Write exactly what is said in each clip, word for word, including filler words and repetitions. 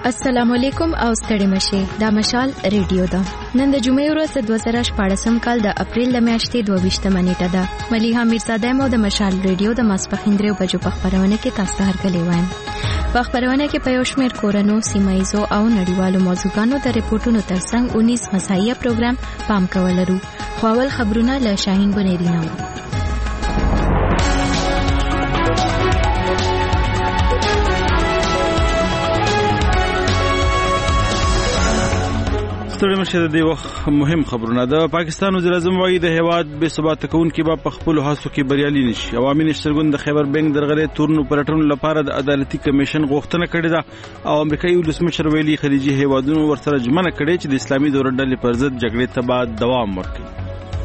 السلام علیکم او ستړي مشه دا مشال ریډیو ده. نن د جمعې ورځ د دوه زره شپږم کال د اپریل د میاشتې دوه ویشتمه نیټه ده. ملیحه میرزاده مو د مشال ریډیو د ماسپخین درې بجو په خبرونه کې تاسو ته هرکلی وایم. په خبرونه کې په یو شمېر کورنو سیمایزو او نړیوالو موضوعاتو د ریپورتونو ترڅنګ اونیس مسایه پروګرام پام کول لرو. خو اول خبرونه له شاهین بنيري نو. ستړي مشه د دې وخت مهم خبرونه. د پاکستان وزیر اعظم وايي د هیواد به ثبات کوونکي به په خپل هڅو کې بریالي نشي. عوامي نشرګون د خیبر بنک درغلې تورنو پرټونو لپاره د عدالتي کمیشن غوښتنه کړې ده او امریکایي ولسمشر ویلي خلیجي هیوادونو ورسره ژمنه کړې چې د اسلامي دولت ډلې پر ضد جګړې ته به دوام ورکړي.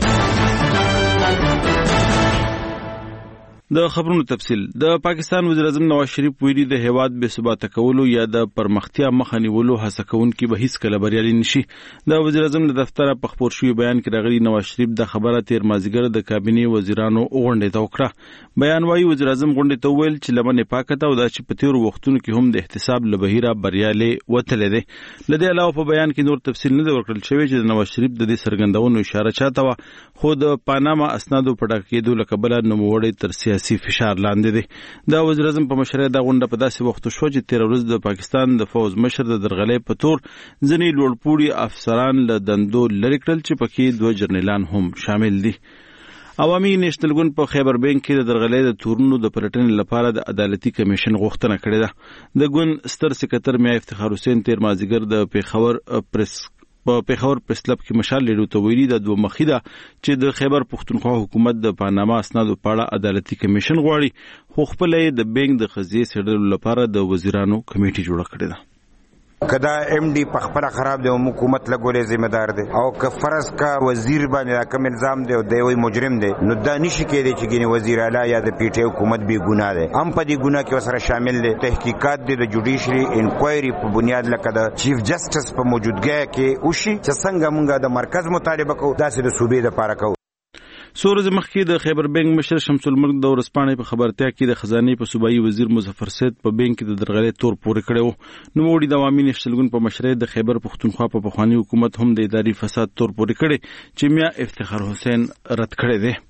د خبرونو تفصیل. د پاکستان وزیر اعظم نواز شریف ویلي د هیواد به ثبات کولو یا د پرمختیا مخه نیولو هڅه کوونکي به هیڅ کله بریالي نشي. د وزیر اعظم د دفتر په خبر شوی بیان کې راغلي نواز شریف د خبره تیر مازیګر د کابینې وزیرانو غونډه ته وکړه. بیان وايي وزیر اعظم غونډه ته ویل چې لمنه پاکه ده او د چې په تیر وختونو کې هم د احتساب لبهیره بریالي وتلې ده. لدې علاوه په بیان کې نور تفصیل نه ورکړل شوی چې د نواز شریف د دې سرګندونو اشاره چاته و. خو د پاناما اسنادو په ډاګه کېدو لکبل نوموړی تر سیاسي فشار لاندې دي. د وزیر اعظم په مشرۍ د غونډه په داسې وخت شو چې تیر ورځ د پاکستان د فوز مشر د درغلې په تور ځنی لوړپوړي افسران له دندو لری کړل چې پکې دوه جنرالان هم شامل دي. عوامي نېشنل ګوند په خیبر بنک کې د درغلې د تورنو د پلټنې لپاره د عدالتي کمیشن غوښتنه کړې ده. د ګوند ستر سکرټر میا افتخار حسین تیر مازیګر د پیښور پریس په پیښور پریس کلب کې مشال لیدو ته ویلي د دوه مخې ده چې د خیبر پښتونخوا حکومت د پاناما اسنادو په اړه عدالتي کمیشن غواړي خو خپل د بینک د قضیې څېړلو لپاره د وزیرانو کمیټه جوړه کړې ده. کدا ایم ډی په خپل خراب دی او حکومت لګولې ذمہ دار دی او که فرض کا وزیر باندې کوم الزام دی او دی وی مجرم دی نو دا نشي کېدی چې ګینه وزیر اعلی یا د پی ټی حکومت به ګناه دی هم په دې ګناه کې وسره شامل دی. تحقیقات دی د جوډیشري انکوایری په بنیاد لکه د چیف جسټس په موجودګۍ کې وشي چې څنګه مونږه د مرکز مطالبه کوو داسې د صوبې لپاره کوو. سورز مخکې د خیبر بنک مشر شمس الملک د ورسپانې په خبرتیا کې د خزانه په صوبایي وزیر مظفر سید په بنک کې د درغلې تور پورې کړو. نو وړي د عوامي نشلګون په مشرۍ د خیبر پښتونخوا په پخوانی حکومت هم د اداري فساد تور پورې کړي چې میا افتخار حسین رد کړی دی.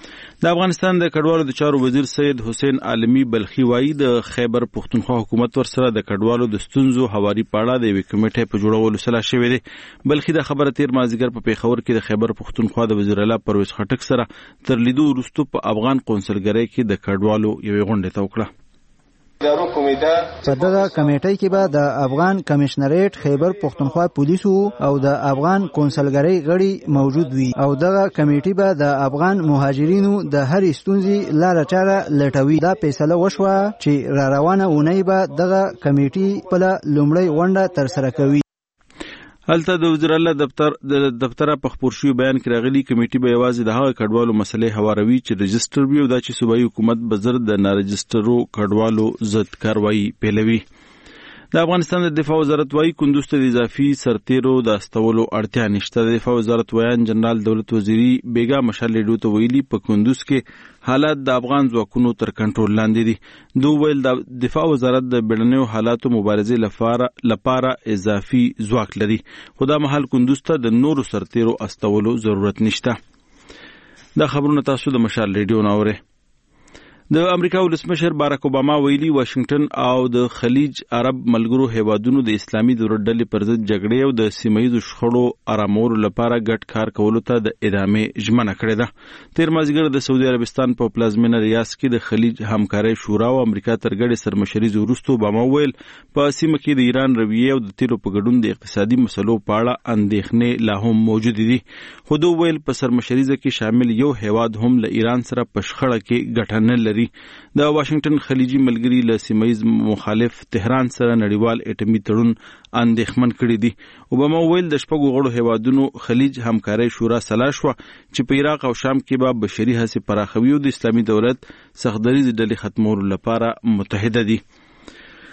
د افغانستان د کډوالو د چارو وزیر سید حسین عالمی بلخی وایي د خیبر پښتونخوا حکومت ورسره د کډوالو د ستونزو حواري پاړه د یوې کمیټې په جوړولو سلا شوې ده. بلخی د خبره تیر مازیګر په پیښور کې د خیبر پښتونخوا د وزیر اعلی پرویز خټک سره تر لیدو وروسته په افغان قونسلګرۍ کې د کډوالو یوې غونډې ته وکړه. په دغه کمیټې کې به د افغان کمشنریټ خیبر پښتونخوا پولیسو او د افغان کونسلګرۍ غړي موجود وي او دغه کمیټې به د افغان مهاجرینو د هر ستونزې لاره چاره لټوي. دا فیصله وشوه چې را روانه اونۍ به دغه کمیټې خپله لومړۍ غونډه ترسره کوي. هلته د وزیر اعلی دفتر د دفتر په خبر شوی بیان کې راغلي کمیټې به یوازې د هغه کډوالو مسلې هواروي چې رجستر وي او دا چې صوبایي حکومت به زر د نارجسترو کډوالو ضد کاروایی پیلوي. د افغانستان د دفاع وزارت وايي کندوز ته د اضافي سرتیرو د استولو اړتیا نشته. د دفاع وزارت ویان جنرال دولت وزیری بیگا مشال لیدو ته ویلي په کندوز کې حالات د افغان ځواکونو تر کنټرول لاندې دي. دوی ویل د دفاع وزارت د بیړنیو حالاتو مبارزې لپاره لپاره اضافي ځواک لري خو دا مهال کندوز ته د نورو سرتیرو استولو ضرورت نشته. دا خبرونه تاسو د مشال ریډیو نه اورئ. د امریکا ولسمشر باراک اوباما ویلي واشنگټن او د خلیج عرب ملګرو هیوادونو د اسلامي دولت ډلې پر ضد جګړې او د سیمه‌ییزو شخړو آرامولو لپاره ګډ کار کولو ته د ادامې ژمنه کړې ده. تیر مازیګر د سعودي عربستان په پلازمینه ریاض کې د خلیج همکارۍ شورا او امریکا تر ګډې سرمشرۍ وروسته اوباما ویل په سیمه کې د ایران رویې او د تیلو په ګډون د اقتصادي مسلو په اړه اندېښنې لا هم موجود دي. خو دوی ویل په سرمشریزه کې شامل یو هیواد هم له ایران سره په شخړه کې ګټه نه لري. د واشنگټن خلیجي ملګری له سیمه‌ییز مخالف تهران سره نړیوال اټومي تړون اندېښمن کړی دی. اوباما ویل د شپږو غړو هیوادونو خلیج همکارۍ شورا سلا شوه چې په عراق او شام کې به بشري هڅې پراخوي او د اسلامي دولت سختدریزې ډلې ختمولو لپاره متحده دي.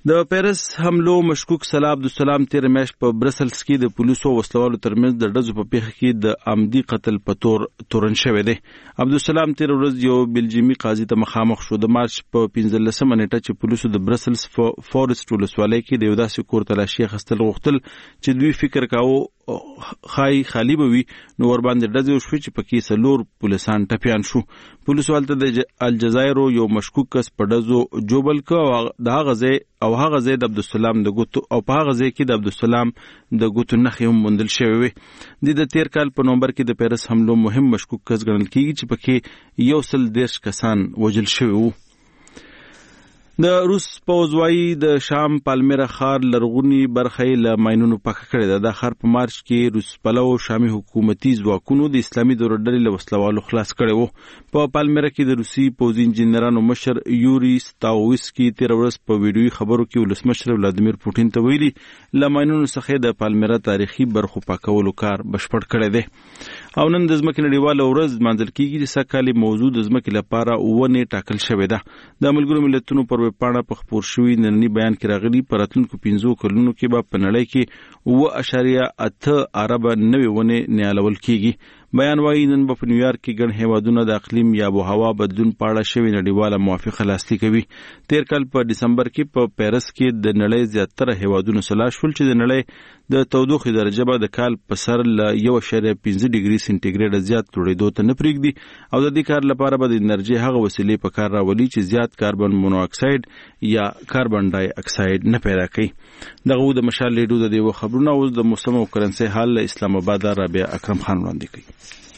د پیرس حملو مشکوک صلاح عبدالسلام تیر میاشت په برسلز کې د پولیسو وسلوالو ترمنځ د ډزو په پیښه کې د عمدي قتل په تور تورن شوی دی. عبدالسلام تیر ورځ یو بلجیمي قاضي ته مخامخ شو. د مارچ په پنځلسمه نیټه چې پولیسو د برسلز فورست ولسوالۍ کې د یو داسې کور تلاشي اخیستل غوښتل چې دوی فکر کاوه خای خالی به وي، نو ور باندې ډزې وشوې چې پکې څلور پولیسان ټپیان شو. پولیسو هلته د الجزایرو یو مشکوک کس په ډزو جوبل کړ او هغه ځای او هغه ځای د عبدالسلام د ګوتو او په هغه ځای کې د عبدالسلام د ګوتو نښې هم موندل شوې وې. د تیر کال په نومبر کې د پیرس حملو مهم مشکوک کس ګڼل کېږي چې پکې یو سل دېرش کسان وژل شوي وو. د روس پوځ وايي د شام پالمیرا ښار لرغونی برخه له ماینونو پاکه کړې ده. دا ښار په مارچ کې روس پلو شامي حکومتي ځواکونو د اسلامي دور ډلې له وسلوالو خلاص کړی وو. په پالمیرا کې د روسي پوځي انجنیرانو مشر یوري ستاویسکي تیر ورځ په ویډیوي خبرو کې ولسمشر ولادیمیر پوټین ته ویلي له ماینونو څخه د پالمیرا تاریخي برخو پاکولو کار بشپړ کړی دی. او نن د ځمکې نړیواله ورځ لمانځل کېږي چې سږکال موضوع د ځمکې لپاره ونې ټاکل شوې ده. د ملګرو ملتونو پر ویبپاڼه په خپور شوي ننني بیان کې راغلي په راتلونکو پنځو کلونو کې به په نړۍ کې اوه اعشاریه اته اربه نوې ونې نیالول کېږي. بیان وايي نن په نیویارک کې ګڼ هیوادونه د اقلیم یا آبوهوا بدلون په اړه شوې نړیواله موافقه لاسلیک کوي. تیر کال په ډسمبر کې په پیرس کې د نړۍ زیاتره هیوادونو سلا شول چې د نړۍ د تودوخې درجه به د کال په سر له یو اعشاریه پنځه ډیګري سنټیګریډ زیات لوړېدو ته نه پرېږدي او د دې کار لپاره به د انرژي هغه وسیلې په کار راولي چې زیات کاربن مونوکساید یا کاربن ډای اکساید نه پیدا کوي. دغه د مشال لیډو د دیو خبرونه اوس د موسم او کرنسي حال له اسلام آباد رابعه اکرم خان وړاندې کوي.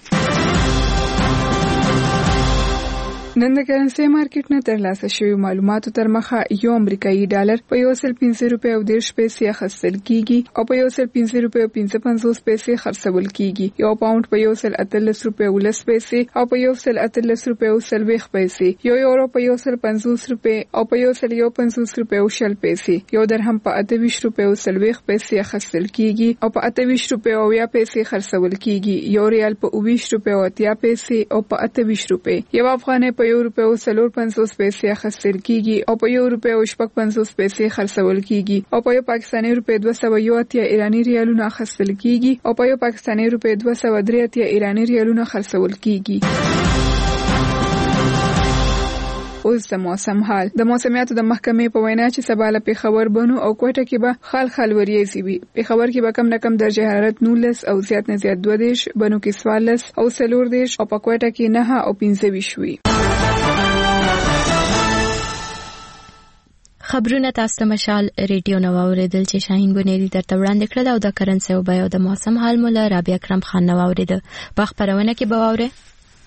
نن د کرنسي مارکیټ نه ترلاسه شوی معلوماتو تر مخه یو امریکایي ډالر په یو سل پنځه روپۍ او دېرش پیسې اخیستل کیږي او په یو سل پنځه روپۍ او پنځه پنځوس پیسې خرڅول کیږي. یو پاوند په یو سل اتلس روپۍ او لس پیسې او په یو سل اتلس روپۍ او څلوېښت پیسې، یو یورو په یو سل پنځوس روپۍ او په یو سل یو پنځوس روپۍ او شل پیسې، یو درهم په اته ویشت روپۍ او څلوېښت پیسې اخیستل کیږي او په اته ویشت روپۍ او اویا پیسې خرڅول کیږي. یو ریال په اوه ویشت روپۍ او اتیا پیسې او په اته ویشت روپۍ. یو افغانۍ په یو روپۍ او څلور پنځوس پیسې اخیستل کیږي او په یو روپۍ او شپږ پنځوس پیسې خرڅول کیږي او په یو پاکستاني روپۍ دوه سوه یو اتیا ایراني ریالونه اخیستل کیږي او په یو پاکستاني روپۍ دوه سوه درې اتیا ایراني ریالونه خرڅول کیږي. اوس د موسم حال. د موسمیاتو د محکمې په وینا چې سبا له پېښور بنو او کوټه کې به خال خال وریځي وي. پېښور کې به کم نه کم درجه حرارت نولس او زیات نه زیات دوه دېرش، بنو کې څوارلس او څلور دېرش او په کوټه کې نهه او پنځه ویشت وي. خبرونه تاسو ته مشال ریډیو نو اوریدل چې شاهین بنيري درته وړاندې کړل او د کرنسي او بیا د موسم حال مولا رابعه اکرم خان نو اوریدل. په خبرونه کې به وره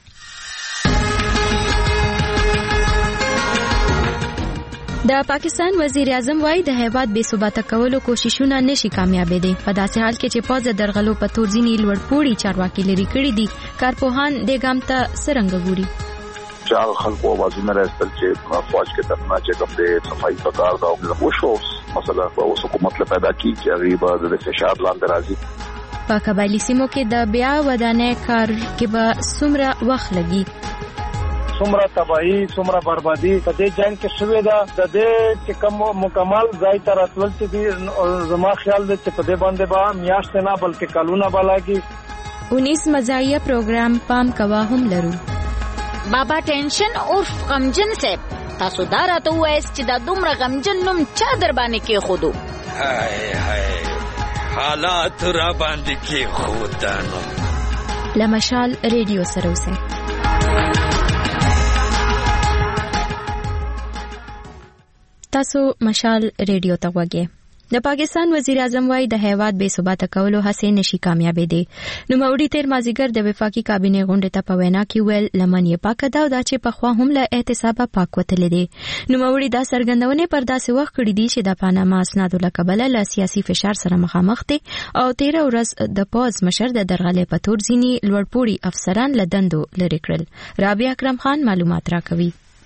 د پاکستان وزیر اعظم وايي د هیواد بې ثباته کولو کوششونه نشي کامیابې دي. په داسې حال کې چې پوز درغلو په تور ځینی لوړپوړي چارواکي لري کړی دي. کارپوهان د ګام ته څنګه ګوري؟ چار خلکو وازونه راستل چې فوج کې دفنه چې کوم د صفای په کار دا او شو مثلا اوس حکومت له پیدا کی چې غیبه د فشار لاندې راځي. په قبایلی سیمو کې د بیا ودانې کار کې به څومره وخت لګي؟ څومره تباہی څومره بربادي په دې جنگ کې شوې ده. د دې چې کوم مکمل ځای ته راتلل چې زما خیال دی چې په دې باندې به میاشتې نه بلکې کلونه به لاګي. اونیس مزایه پروګرام پام کوا هم لرو. بابا ټینشن عرف غمجن صاحب تاسو دا راته وایئ چې دا دومره غمجن نوم چا در باندې کې خودو؟ هاي هاي حالات را باندې کې خودانو. لمشال ریډیو سره اوسئ. تاسو مشال ریډیو ته وګورئ. د پاکستان وزیر اعظم وايي د هیواد بې ثباته کولو هڅې نشي کامیابې دي. نو موري تیر مازیګر د وفاقي کابینې غونډې ته په وینا کې ویل لمن یې پاکه ده او دا چې په خوا هم له احتسابه پاک وتلې دي. نو موري دا څرګندونې پر داسې وخت کړې دي چې د پاناما اسنادو له کبله له سیاسي فشار سره مخامخ دي او تیر ورځ د پوز مشر د درغلې په تور ځینی لوړپوړي افسران له دندو لرې کړل. رابعه اکرم خان معلومات راکوي.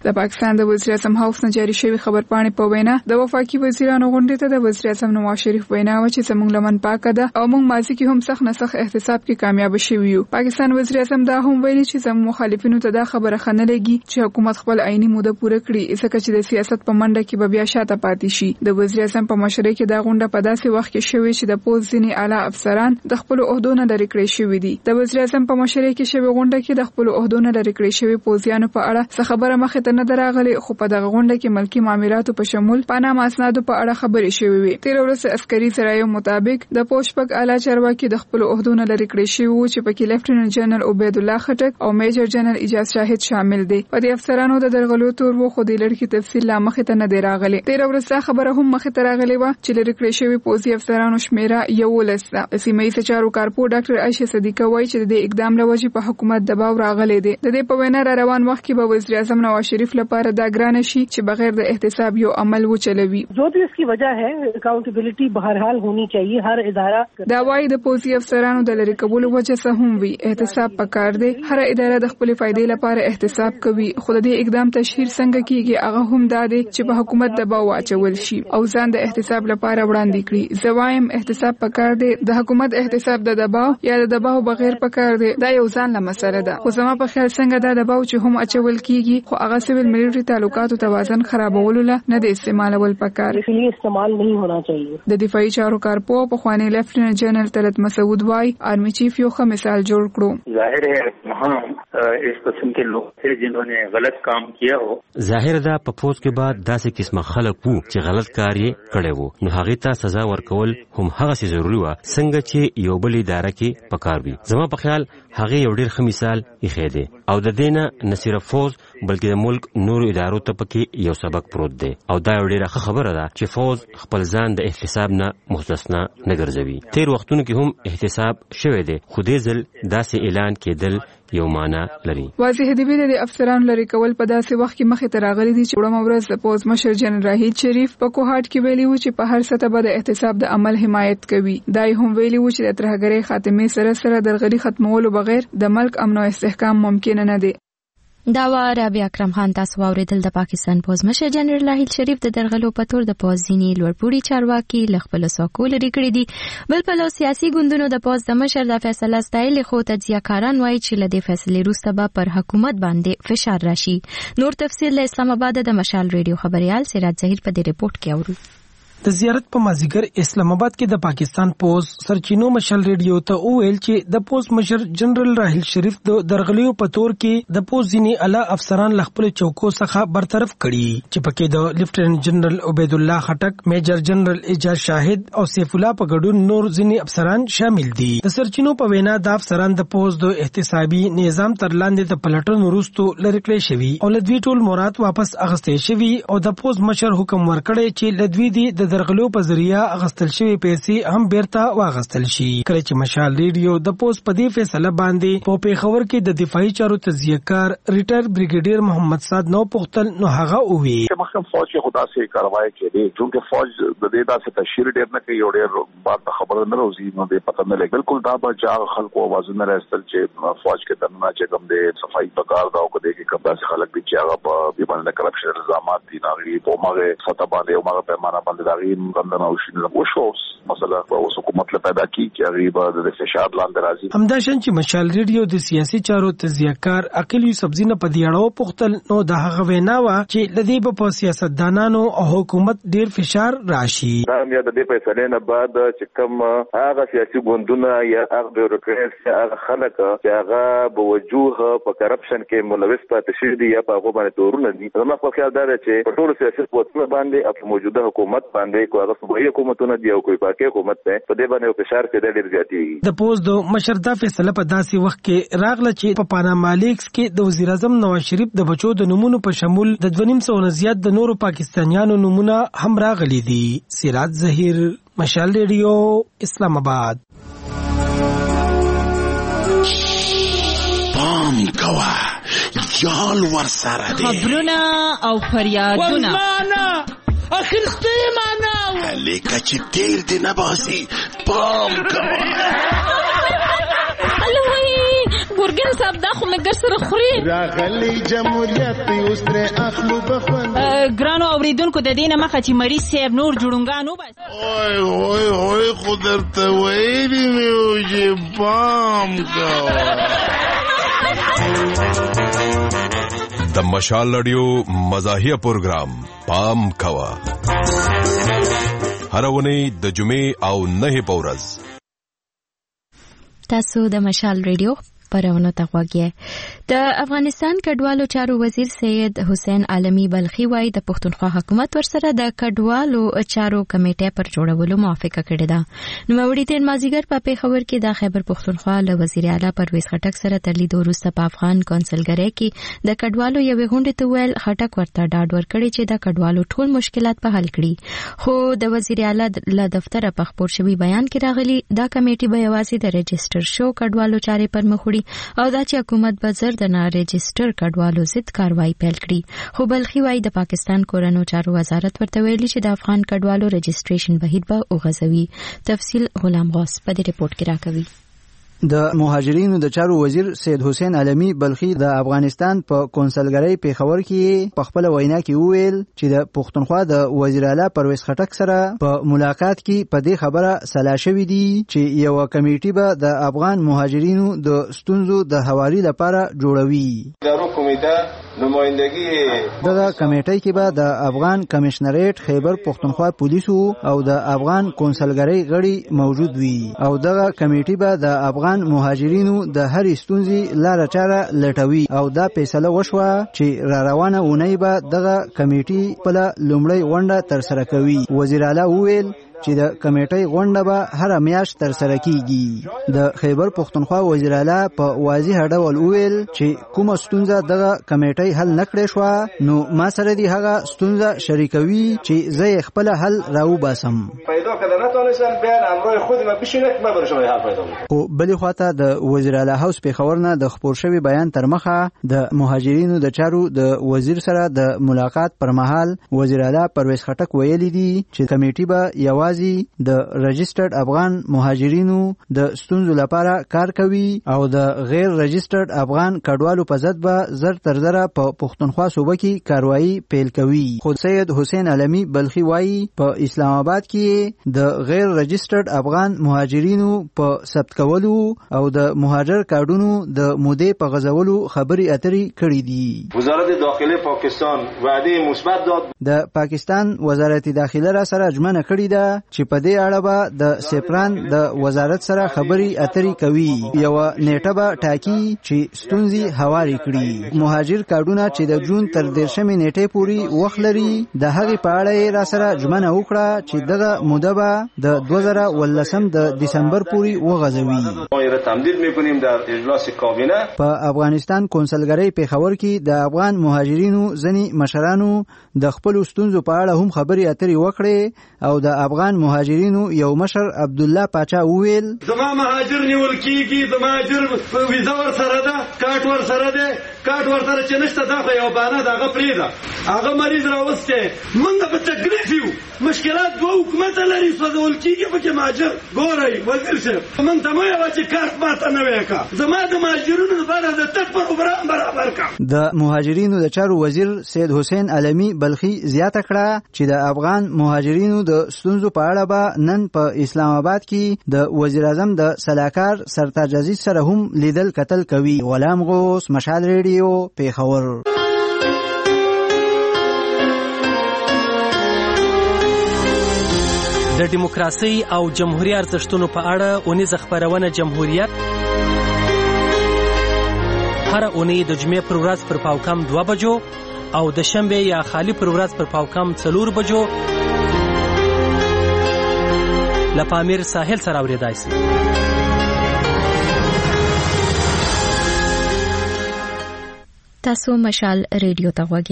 د پاکستان د وزیر اعظم هاوس نه جاری شوی خبرپاڼې په وینا د وفاقي وزیرانو غونډې ته د وزیر اعظم نواز شریف وینا و چې زموږ لمن پاکه ده او موږ ماضي کې هم سخت نه سخت احتساب کې کامیاب شوي یو. پاکستان وزیر اعظم دا هم ویلي چې زموږ مخالفینو ته دا خبره خنه لګي چې حکومت خپل عیني موده پوره کړي ځکه چې د سیاست په منډه کې به بیا شاته پاتې شي. د وزیر اعظم په مشرۍ کې دا غونډه په داسې وخت کې شوې چې د پوز ځینې اعلی افسران د خپل عہدو نه لرې کړی شوي دي. د وزیر اعظم په مشرۍ کې شوې غونډه کې د خپل عہدو نه لرې کړی شوي پوزیانو په اړه څه خبره مخې ته نه دراغلي، خو په دغه غونډه کې ملکی معاملاتو په شمول پاناما اسنادو په اړه خبرې شوې وي. تیر ورځ عسکري ذرایعو مطابق د پوشپک اعلی چارواکي د خپل عہدو نه لرې کړی شوي وو چې پکې لیفټیننټ جنرال عبید الله خټک او میجر جنرال اجاز شاهد شامل دي. په دې افسرانو د درغلو تور وو خو د لړکی تفصیل لا مخې ته نه دی راغلی. تیر ورځ خبره هم مخې ته راغلی و چې لرې کړی شوی پوزي افسرانو شمیره یولس ده. سیمه ییز چارو کارپو ډاکټر عائشه صدیقه وایي چې د اقدام لوجې په حکومت دباو راغلی دی. د دې په وینا را روان وخت کې به وزیر اعظم نواز شریف لپاره دا ګران شي چې بغیر د احتساب یو عمل وچلوي. جو بھی اس کی وجہ ہے اکاؤنٹیبلٹی بہرحال ہونی چاہیے. ہر ادارہ دا وایي د پوزي افسرانو د لرې کولو وجه څه هم وي، احتساب پکار دی. هر اداره د خپل فائدې لپاره احتساب کوي، خو د دې اقدام تشهیر څنګه کیږي هغه هم دا دی چې په حکومت دباو واچول شي او ځان د احتساب لپاره وړاندې کړي. زوایم احتساب پکار دی، د حکومت احتساب د دباو یا د دباو بغیر پکار دی. دا یو ځان له مسله ده، خو زما په خیال څنګه دا دباو چې هم اچول کیږي خو هغه سیویل ملټری تعلقاتو توازن خرابولو له نه د استعمالول پکار. اسلیے استعمال نہیں ہونا چاہیے. د دفاعي چارو کارپو په خوانی لیفټیننټ جنرال طلعت مسعود وای آرمی چیف یو ښه مثال جوړ کړو. ظاهر ہے وہاں اس قسم کے لوگ تھے جنہوں نے غلط کام کیا ہو. ظاهر ده په پوز کې بعد داسې قسمه خلک وو چې غلط کار یې کړی وو، نو هغه ته سزا ورکول هم هغه څه ضروري و څنګه چې یو بل اداره کې پکار وي. زما په خیال هغه یو ډیر ښه مثال یې دی او د دینه نه صرف فوز بلکې د ملک نورو ادارو ته پکې یو سبق پروت دی او دا یو ډیره ښه خبره ده چې فوز خپل ځان د احتساب نه مستثنا نه ګرځوي. تیر وختونو کې هم احتساب شوی دی خو دې ځل داسې اعلان کېدل یو معنا لري. واضح دی د افسرانو لري کول په داسې وخت کې مخې ته راغلي دي چې وړم ورځ د پوز مشر جنرال راهید شریف په کوهاټ کې ویلي و چې په هر سطح به د احتساب د عمل حمایت کوي. دا هم ویلي و چې د ترهګرۍ خاتمه سره سره درغلي ختمولو بغیر د ملک امن او استحکام ممکن نه دی. دا و رابعه اکرم خان تاسو واوریدل. د پاکستان پوز مشر جنرال راهید شریف د درغلو په تور د پوز ځینی لوړپوړي چارواکي ل خپل ساکو لري کړی دي. بل په لو سیاسي ګوندونو د پوز د مشر د فیصله ستایل خو تجزیه‌کاران وایي چې ل دې فیصلې وروسته به پر حکومت باندې فشار راشي. نور تفصیل له اسلام آباد د مشال ریډیو خبريال سراج ظهیر په دې ریپورت کې اورو. د زیارت په مازیګر اسلام آباد کې د پاکستان پوز سرچینو مشل ریډیو ته ویل چې د پوز مشر جنرال راهیل شریف د درغلیو په تور کې د پوز ځینی اعلی افسران ل خپل چوکو څخه برطرف کړي چې پکې د لیفټیننټ جنرال عبید الله خټک، میجر جنرال اجاز شاهد او سیف الله په ګډون نور ځینی افسران شامل دي. د سرچینو په وینا د افسران د پوز د احتسابي نظام تر لاندې د پلټن وروستو لری کړی شوی او لدوی ټول مراد واپس اغستې شوی او د پوز مشر حکم ورکړی چې لدوی دی د درغلو په ذریعہ اغستل شوی پیسې هم بیرته واغستل شي. کله چې مشال ریډیو د پوز په دې فیصله باندې په پیښور کې د دفاعي چارو تجزیه‌کار ریټایر بریګیډیر محمد صاد نو پختل نو هغه وی چې محکم فوج کې خدا سي کاروای کړي چونکه فوج د دې داسې تشهیر ډیر نه کوي او ډیر بعد خبره نه روزي نو دې پته نه لګي. بالکل دا به جا خلکو आवाजونه راستل چې فوج کې دنه چې کوم دې صفائی پکار دا او کده کې کوم داسې خلک دي چې هغه په دې باندې کرپشن الزامات دي ناغي په ماغه ستا باندې او ماغه پیمانه باندې داغي کندنه او شنه وشوس مثلا اوس حکومت له پیدا کی چې غریبه د فشار لاندې راځي. همداشان چې مشال ریډیو د سیاسي چارو تجزیه‌کار عقیل یوسفزی نه په دیاړو پختل نو د هغه وینا وا چې لدی په سیاستدانانو او حکومت ډیر فشار راشي. دا بیا د دې فیصلې نه بعد چې کوم هغه سیاسي ګوندونه یا هغه بیوروکراسي هغه خلک چې هغه بوجوه په کرپشن کې ملوث پاتې شي دي یا په هغه باندې تورونه دي. زما په خیال دا چې په ټول سیاسي قوتونو باندې په موجوده حکومت باندې کومه صوبایي حکومتونه دی او کوئی پاکي حکومت ده په دې باندې فشار کې ډېر زیاتېږي. د پوز د مشردا فیصله په داسې وخت کې راغله چې په پاناما لیکس کې د وزیر اعظم نواز شریف د بچو د نمونو په شمول د دوه نیم سوه نه زیات د نورو پاکستانیانو نمونه هم راغلي دي. سراج ظهیر، مشال ریډیو، اسلام آباد. پام کوه جال ور سره دی خبرونه او فریادونه اخر ستې معنا لیکه چې تیر دی نباسي پام کوه الوی ګورګین صاحب دا خو مې مازیګر سره خوري راغلی جمهوریت اوس تر اخلو بخوند ګرانو اوریدونکو د دینه مخه چې مریض صاحب نور جوړونګانو بس اوه اوه اوه خدرته ویلی میو چې پام کا د مشال رادیو مزاحیه پروگرام پام کوا هر ونی د جمعې او نه پورز تاسو د مشال رادیو پرونو ته غوږی د افغانستان کډوالو چارو وزیر سید حسین عالمی بلخی وايي د پښتونخوا حکومت ورسره د کډوالو چارو کمیټه پر جوړولو موافقه کړې ده. نو وړي تیر مازیګر په پیښور کې د خیبر پښتونخوا له وزیر اعلی پرویز خټک سره تر لیدو وروسته په افغان کونسلګری کې د کډوالو یوې غونډې ته ویل خټک ورته ډاډ ورکړي چې د کډوالو ټول مشکلات په حل کړي. خو د وزیر اعلی له دفتر په خبر شوی بیان کې راغلي دا کمیټه به یوازې د رجستر شو کډوالو چارې پر مخ وړي او دا چې حکومت به زر د نه رجستر کډوالو ضد کاروایی پیل کړي. خو بلخي وايي د پاکستان کورنو چارو وزارت ورته ویلي چې د افغان کډوالو رجستریشن بهیر به وغځوي. تفصیل غلام غوث په دې ریپورت کې راکوي. د مهاجرینو د چارو وزیر سید حسین عالمی بلخی د افغانستان په کونسلګری پیښور کې په خپل وینا کې وویل چې د پښتونخوا د وزیر اعلی پرویز خټک سره په ملاقات کې په دې خبره سلا شوې دي چې یو کمیټه به د افغان مهاجرینو د ستونزو د حوالې لپاره جوړوي. دغه کمیټه نمائندګي دغه کمیټه کې به د افغان کمشنریټ خیبر پښتونخوا پولیسو او د افغان کونسلګری غړي موجود وي او دغه کمیټه به د افغان مهاجرینو د هر ستونزې لار چاره لټوي او دا فیصله وشوه چې را روانه اونۍ به دغه کمیټه په لومړی غونډه تر سره کوي. وزیر اعلی وویل چې د کمیټې غونډه به هر میاشت تر سره کیږي. د خیبر پښتونخوا وزیر اعلی په واضح ډول وویل چې کومه ستونزه دغه کمیټې حل نکړې شو نو ما سره دی هغه ستونزه شریکوي چې زه خپل حل راو باسم. پیدا کړه نه تونسم بیان امروز خود ما بشینک ما برشوي حل پیدا. او بلې خواته د وزیر اعلی هاوس په خبرنه د خبر شوی بیان تر مخه د مهاجرینو د چارو د وزیر سره د ملاقات پر مهال وزیر اعلی پرویز خټک ویلي دي چې کمیټه به یو د رجسترډ افغان مهاجرینو د ستونزو لپاره کار کوي او د غیر رجسترډ افغان کډوالو په ضد به زر تر زره په پښتونخوا صوبه کې کاروایی پیل کوي. خود سید حسین عالمی بلخی وايي په اسلام آباد کې د غیر رجسترډ افغان مهاجرینو په ثبت کولو او د مهاجر کارډونو د مودې په غځولو خبري اترې کړې دي. وزارت داخله پاکستان وعده مثبت داد. د پاکستان وزارت داخله را سره ژمنه کړې ده چې په دې اړه به د سپران د وزارت سره خبري اترې کوي. یو نیټه به ټاکي چې ستونزې هواري کړي. مهاجر کارډونه چې د جون تر دیرشمې نیټې پورې وخت لري د هغې په اړه را سره ژمنه وکړه چې دغه موده به د دوه زره ولسم د دسمبر پورې وغځوي. تمدید میکنیم در اجلاس کابینه. په افغانستان کونسلګری پیښور کې د افغان مهاجرینو ځنی مشرانو د خپل ستونزو په اړه هم خبري اترې وکړې او د افغان مهاجرینو یو مشر عبد الله پاچا وویل زما مهاجر نیول کیږي د مهاجر ویزا ور سره ده کارت ور سره ده کارت ور سره چې نشته دا خو یو بانه دغه پریده هغه مریض راوسته موږ په تکلیف یو مشکلات دوه حکومت لري سوزول کیږي په کې مهاجر ګورای وزیر صاحب موږ ته مې واچې کارت ماته نه وکا زما د مهاجرونو لپاره د تک پروګرام برابر کا. د مهاجرینو د چارو وزیر سید حسین عالمی بلخی زیاته کړه چې د افغان مهاجرینو د ستونزو په اړه به نن په اسلام آباد کې د وزیر اعظم د سلاکار سرتاج عزیز سره هم لیدل کتل کوي. غلام غوث مشال ریډیو پیښور. د دیموکراسي او جمهوریت ارزښتونو په اړه اونیزه خبرونه جمهوریت هر اونۍ د جمعې پر ورځ پر پاوکم دوه بجو او د شنبه یا خالی پر ورځ پر پاوکم څلور بجو لپامیر ساحل سره اوریدای شي. تاسو مشال ریډیو ته غوږی.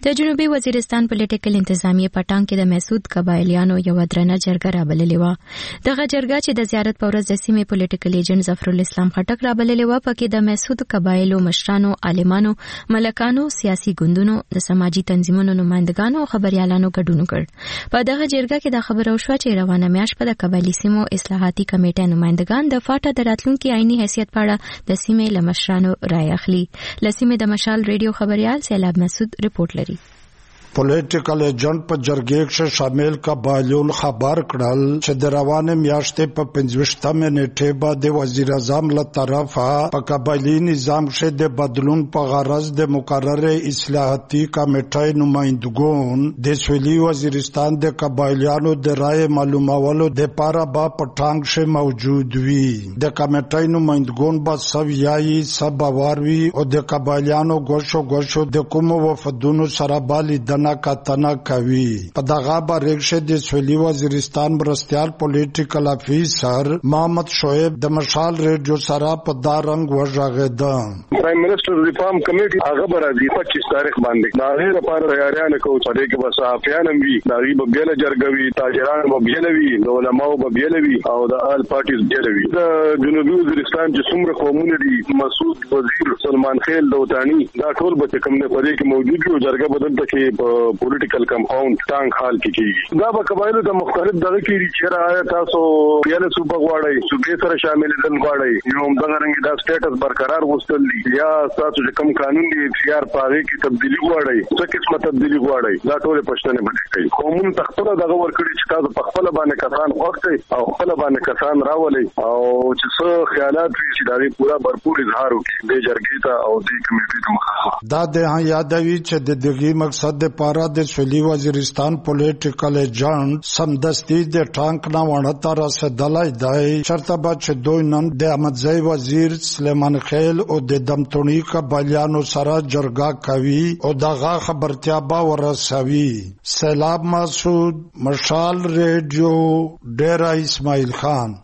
د جنوبي وزیرستان پولیټیکل انتظامیه پټان کې د مسعود قبایلیانو یو درنه جرګه رابللې و. دغه جرګه چې د زیارت په ورځ د سیمې پولیټیکل ایجنټ ظفر الاسلام خټک رابللې و، پکې د مسعود قبایلو مشرانو، عالمانو، ملکانو، سیاسي ګوندونو، د سماجي تنظیمونو نمائندګانو او خبريالانو ګډون وکړ. په دغه جرګه کې د خبرو شو چې روانه میاشت په د قبایلی سیمو اصلاحاتي کمیټې نمائندګان د فاټا د راتلونکي آئینی حیثیت په اړه د سیمې له مشرانو رائے اخلي. له سیمې د مشال ریډیو خبريال سیلاب مسعود رپورټ لري. پولیټیکل ایجنټ په جرګې کې شامل قبایلون خبر کړل چې د روانه میاشتې په پنځوستمه نیټه باندې وزیر اعظم له طرفه په قبایلی نظام کې د بدلون په غرض د مقرره اصلاحاتي کمیټې نمائندګون د سویلي وزیرستان د قبایلیانو د رائے معلومولو د لپاره با پټانګ کې موجود وي. د کمیټې نمائندګون به سویایي سباوروي او د قبایلیانو ګوشو ګوشو د کوم وفدونو سره بالي د کتنه کوي. په دغه باره کې د سویلي وزیرستان مرستیال پولیټیکل افیسر محمد شعیب د مشال ریډیو سره په دا رنګ وژغېده. پرایم منسٹر ریفارم کمیټي هغه برازي پچیس تاریخ باندې دا غیر لپاره تیاریان کوي چې کې بس افیان وي دا غي به بیل جرګوي تاجران به بیل وي علماء به بیل وي او د آل پارټیز بیل وي. د جنوبي وزیرستان چې څومره قومونه دي مسعود وزیر سلمان خیل دوتانی دا ټول به کوم نه پدې کې موجود وي. جرګه بدل تکي پولیټیکل کمپاوند ټانک حال کې کیږي. دا به قبایلو د مختلف دغه کې چې راځي تاسو پیاله صوبه غواړئ صوبې سره شامل دي غواړئ یو دغه رنګ دا سټیټس برقرار وستل دي یا تاسو چې کوم قانون دی اختیار پاره کې تبدیلی غواړئ څه قسمه تبدیلی غواړئ دا ټول پښتنه باندې کوي. قومون تخته دغه ورکړي چې تاسو په خپل باندې کسان وخت او خپل باندې کسان راولي او چې څه خیالات وي چې دا پورا भरपूर اظهار وکړي د جرګې ته او د کمیټې ته مخه. دا د یادوي چې د دغه مقصد لپاره د سویلي وزیرستان پولیټیکل ایجنټ سمدستي د ټانک نه ورته رسیدلای دی. چرته به چې دوی نن د احمدزی وزیر سلیمان خیل او د دمتونی قبایلیانو سره جرګه کوي او دغه خبرتیا به ورسوي. سیلاب مسعود مشال ریډیو ډیرا اسماعیل خان.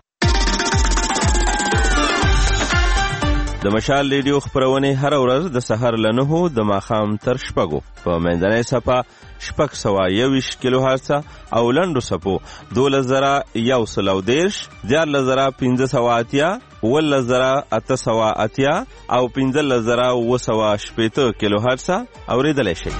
د مشال ریډیو خبرونه هر ورځ د سحر لنهو د ماخام تر شپږو په منځنۍ صفه شپږ سوه یویش کیلو هرڅه او لنډو صفو دولس زره یو سل او دېرش دیارلس زره پنځه سوه اتیا اوولس زره اته سوه اتیا او پنځلس زره اووه سوه شپېته کیلو هرڅه اورېدلی شئ.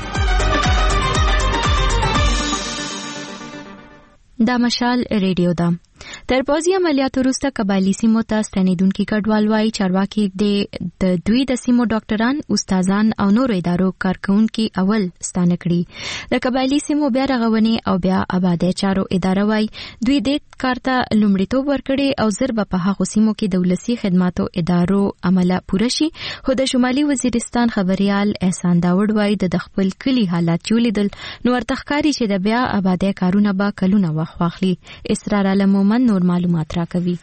دا مشال ریډیو ده. تر پوځي عملیاتو وروسته قبایلي سیمو ته ستنېدونکي کډوال وایي چارواکي د دوی د سیمو ډاکټران، استادان او نورو ادارو کارکونکي اول ستانه کړي. د قبایلي سیمو بیا رغونې او بیا آبادۍ چارو اداره وایي دوی دې کار ته لومړیتوب ورکړي او زر به په هغو سیمو کې د ولسي خدماتو ادارو عمله پوره شي. خو د شمالي وزیرستان خبريال احسان داوود وایي د خپل کلي حالات چې ولیدل نو ورته ښکاري چې د بیا آبادۍ کارونه به کلونه وخت واخلي. اسرار علم من نور معلومات راکوي.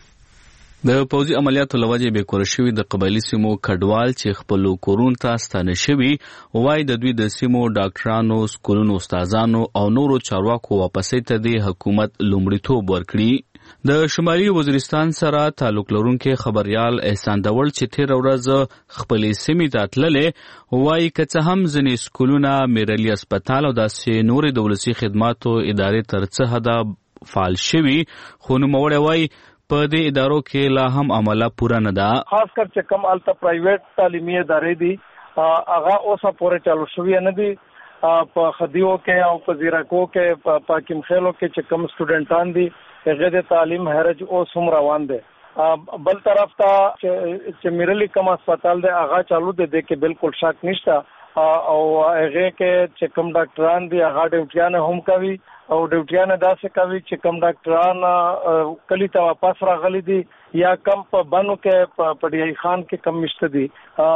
د پوځي عملیاتو لوجه به کور شوی د قبایلی سیمو کډوال چې خپل کورون ته ستانه شوی وای د دوی د سیمو ډاکټرانو، سکولونو استادانو او نورو چارواکو واپسې ته د حکومت لومړیتوب ورکړي. د شمالي وزیرستان سره تعلق لرونکي خبريال احسان داوود چې تیر ورځ خپلې سیمې ته تللې وای کڅه هم ځنې سکولونه، میرلی هسپتال او داسې نورې د ولسي خدماتو ادارې تر څه حده فعال شوي خو نوموړی وایي په دې ادارو کې لا هم عمله پوره نه ده. خاص کر چې کم الته پرایویټ تعلیمي ادارې دي هغه اوسه پورې چالو شوي نه دي. په خدیو کې او په زیراکو کې په پاکیم خیلو کې چې کم سټوډنټان دي هغه د تعلیم هرج اوس هم روان دي. بل طرف ته چې میرلی کم هسپتال دی هغه چالو دی کې بالکل شک نشته او هغه کې چې کم ډاکټران دي هغه ډیوټیان هم کوي او ډیوټیان داسې کوي چې کم ډاکټران کلی ته واپس راغلي دي یا کم په بنو کې په ډی خان کې کم مشته دي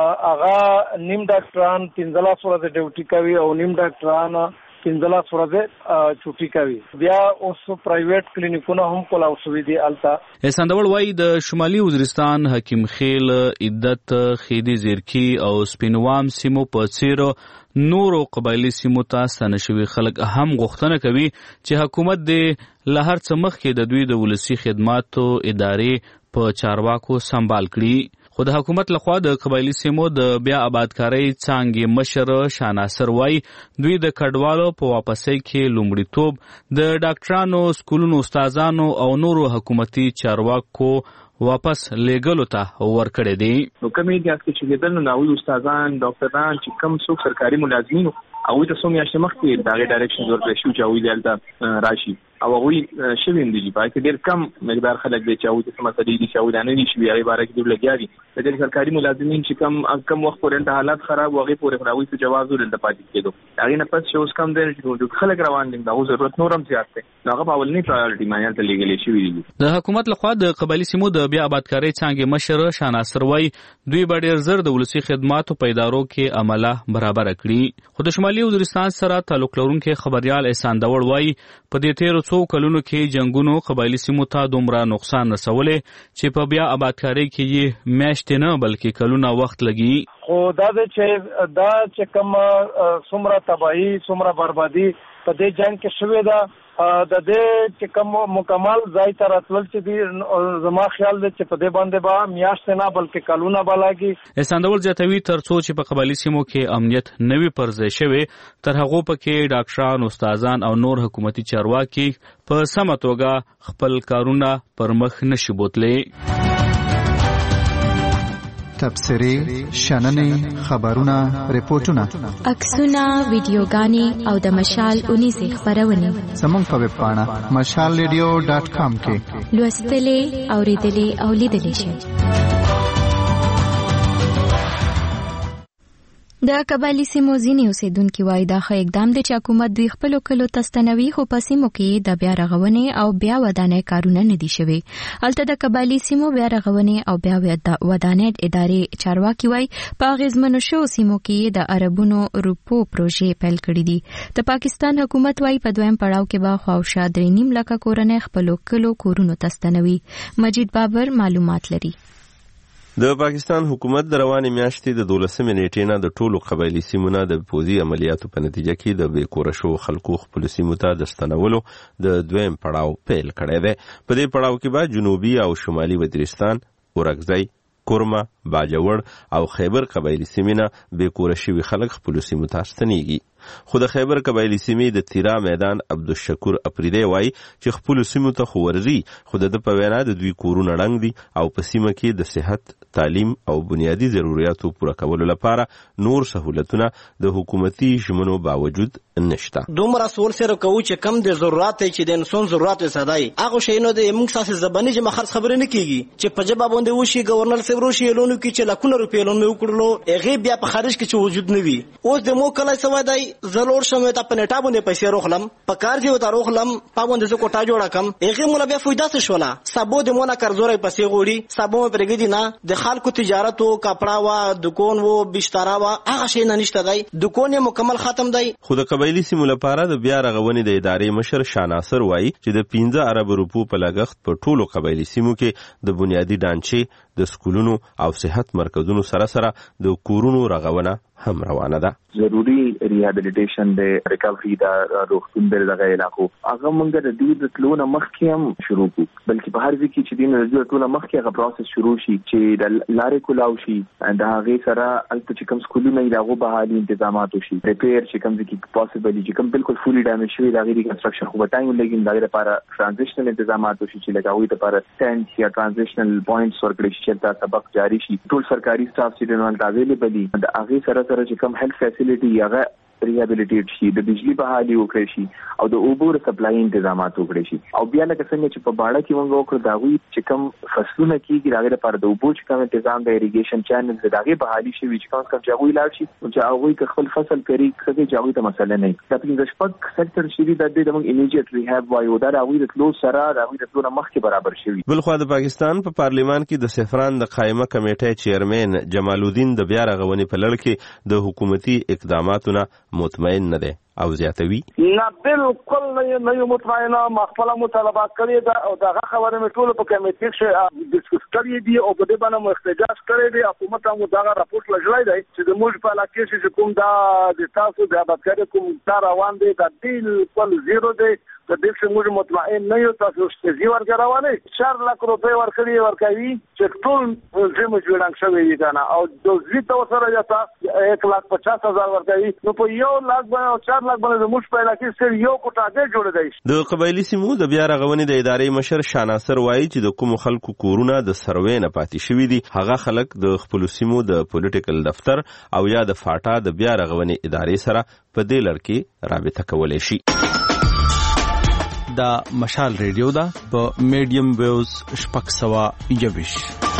هغه نیم ډاکټران پنځلس ورځې ډیوټي کوي او نیم ډاکټران پنځلس ورځې چوټي کوي. بیا اوس پرایویټ کلینیکونه هم کولاو شوي دي الته. احسان داوود وایي د شمالي وزیرستان حکیم خیل، عدت، خیدی زیرکی او سپینوام سیمو په څیر نورو قبایلی سیمو ته ستانه شوي خلک هم غوښتنه کوي چې حکومت دې له هر څه مخکې د دوی د ولسي خدماتو ادارې په چارواکو سمبال کړي. خو د حکومت لخوا د قبایلی سیمو د بیا آبادکارۍ څانګې مشر شاناصر وای دوی د کډوالو په واپسۍ کې لومړیتوب د ډاکټرانو سکولونو استادانو او نورو حکومتي چارواکو واپس لېګلو ته ورکړی دی. نو کومې د چې د ناوی استادان ډاکټران چې کوم څوک سرکاري ملازمین او د څو میاشتې مخکې دا ډایرکشن ورکړی شو چې اوی دلته راشي او اوی شوین دي په کې ډېر کم مقدار خلک دي چې اوی د مسلې دي چې اوی نه دي شوی هغه باره کې دی لګیاري د سرکاري ملازمین چې کم کم وخت پورې حالات خراب وغه پورې راوي ته جواز ورل د پاتې کېدو هغه نه پس چې اوس کم دی چې خلک روان دي دا ضرورت نورم زیات دی هغه په اولنی پرایورټي باندې ته لګیلې شوی دي. د حکومت لخوا د قبایلی سیمو د بیا آبادکارۍ څانګې مشر شاناصر وای دوی به ډېر زر د ولسی خدماتو په ادارو کې عمله برابر کړي. خو د شمالي وزیرستان سره تعلق لرونکي خبريال احسان داوړ وای په دې تیرو څو کلونو کې جنگونو قبایلی سیمو ته دومره نقصان رسولې چې په بیا آبادکارۍ کې یې میاشتې نه بلکې کلونه وخت لګي. خو دا چې دا چې کوم څومره تباہي څومره بربادي په دې جنگ کې شوې ده د دې چې کوم مکمل ځای ته راتلل چې دي زما خیال دی چې په دې باندې به میاشتې نه بلکې کلونه به لاګي. احسان داوړ زیاتوي تر څو چې په قبایلي سیمو کې امنیت نه وي پر ځای شوی تر هغو پکې ډاکټران استادان او نور حکومتي چارواکي په سمه توګه خپل کارونه پر مخ نشي بوتلی. تبصرې، شننې، خبرونه، ریپورتونه، عکسونه، ویډیوګانې او د مشال اونیزې خپرونې زموږ په ویب پاڼه مشال ریډیو ډاټ کام کې لوستلې، اورېدلې او لیدلې شئ. د قبایلی سیمو ځینې اوسیدونکي وایي دا ښه اقدام دی چې حکومت دوی خپلو کلو ته ستنوي خو په سیمو کې د بیا رغونې او بیا ودانۍ کارونه نه دي شوي. هلته د قبایلی سیمو بیا رغونې او بیا ودانۍ ادارې چارواکي وایي په اغېزمنو شوو سیمو کې د اربونو روپو پروژې پیل کړي دي. د پاکستان حکومت وایي په دویم پړاو کې به خواوشا درې نیم لکه کورنۍ خپلو کلو کورونو ته ستنوي. مجید بابر معلومات لري. د پاکستان حکومت د روانې میاشتې د دولسمې نیټې نه د ټولو قبایلي سیمو نه د پوځي عملیاتو په نتیجه کې د بې کوره شوو خلکو خپلو سیمو ته د ستنولو د دویم پړاو پیل کړی دی. په دې پړاو کې به جنوبي او شمالي وزیرستان، اورکزی، کورما، باجوړ او خیبر قبایلي سیمې نه بې کوره شوي خلک خپلو سیمو ته ستنېږي. خو د خیبر قبایلی سیمې د تیرا میدان عبدالشکور اپریدی وایي چې خپلو سیمو ته خو ورځي خو د ده په وینا د دوی کورونه ړنګ دي او په سیمه کې د صحت، تعلیم او بنیادي ضرورتو پوره کولو لپاره نور سهولتونه د حکومتي ژمنو باوجود نشته. دومره سوال سره کوو چې کم د ضرورت چې د انسان ضرورت وسادای هغه شی نه د موږ ساسي زبانی چې مخر خبره نه کیږي چې په جواب باندې وشي گورنر سیورو شي لونو کې چې لکونه روپې لون مې وکړلو هغه بیا په خارج کې چې وجود نه وي. اوس د مو کله سوادای زلور شمه ته په نټا باندې پیسې روخلم په کار دی وته روخلم په باندې څه کوټه جوړه کم هغه مولا بیا فایده څه شولا سبو د مونږه قرضوري پیسې غوړي سبو پرګی دي نه د خلکو تجارت او کپڑا وا دکان وو بشترا وا هغه شی نه نشته دی دکان یې مکمل ختم دی. خو د قبایلی سیمو لپاره د بیا رغونې د ادارې مشر شاناصر وایي چې د پنځه ارب روپو په لګښت په ټولو قبایلی سیمو کې د بنیادی ډانچې، د سکولونو او صحت مرکزونو سره سره د کورونو رغونه هم روانه ده. ضروری ریهابیلیټیشن د ریکوری دا روغتون د دغه علاقو هغه مونږ د دې د تلونه مخکې هم شروع کو بلکې په هر ځکه چې دین د ټوله مخکې هغه پروسس شروع شي چې د لارې کولاو شي دا هغه سره البته چې کوم سکولونه یې هغه به حالي تنظیمات وشي ریپیر چې کوم ځکه پوسیبلی چې کوم بالکل فولي ډیمیج شوی دا غیر ریکنسټرکشن خو ټایم لګین دا لپاره ټرانزیشنل تنظیمات وشي چې لګاوي لپاره ټینټ یا ټرانزیشنل پوینټس ورکړي چې دا سبق جاری شي ټول سرکاري سټاف چې دنه اویلیبل دي دا هغه سره سره چې کوم هیلث فیسیلیټي هغه ریهابیلیټیټ شي د بجلی بحالي وکړي شي او د اوبو سپلای تنظیمات وکړي شي او بیا لکه څنګه چې په باړه کې موږ وکړو دا وی چې کوم فصلونه کېږي هغه لپاره د اوبو چې کوم تنظیم د اریګیشن چینل د هغه بحالي شي چې کوم کوم ځای لاړ شي چې هغه خپل فصل کوي څه ځای ته مسله نه دا په شپږ سېکټر شي د دې موږ ایمیډیټ ریهاب وایو دا هغه د لو سره هغه د ټول مخکې برابر شي. بل خو د پاکستان په پارلیمان کې د سفران د قائمه کمیټې چیرمن جمال الدین د بیا رغونې په لړ کې د حکومتي اقداماتو نه مطمئن نه دی. او زیاتوي نه بالکل نه یو مطمئنه مخفله مطالبات کړی دا او دا خبره مې ټول په کمیټه کې ډیسکس کړی دی او په دې باندې مو احتجاج کړی دی حکومت هم دا راپورټ لږلای دی چې د موږ په علاقه کې کوم دا د تاسو د آبادکاري کوم کار روان دی دا بالکل زیرو دی د دې څخه موږ مطمئن نه یو تاسو چې ورګراوانه چار لک روپۍ ورکړي ورکوي چې ټول زموږ جوړنګ شوی دی کنه او د زی تو سره یاته یک لاک پچاس هزار ورکوي نو په یو لاک باندې او چار لاک باندې موږ په علاقې سره یو کوټه جوړ دی د قبایلی سیمو د بیا رغونې د ادارې مشر شاناصر وایي چې د کوم خلکو کورونه د سروې نه پاتې شوی دي هغه خلک د خپل سیمو د پولیټیکل دفتر او یا د فاټا د بیا رغونې ادارې سره په دې لړ کې رابطه کولای شي. دا مشال ریډیو دا په میډیم ویوز شپږ سوه یویش.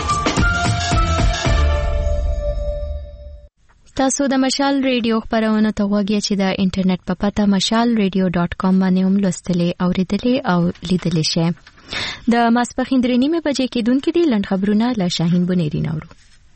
تاسو د مشال ریډیو خبرونه ته وګورئ چې د انټرنیټ په پته مشال ریډیو ډاټ کام باندې هم لوستلې اوریدلې او لیدلې شئ. د ماسپخین درې نیمه بجې کېدونکې دي لنډ خبرونه له شاهین بنيري نورو.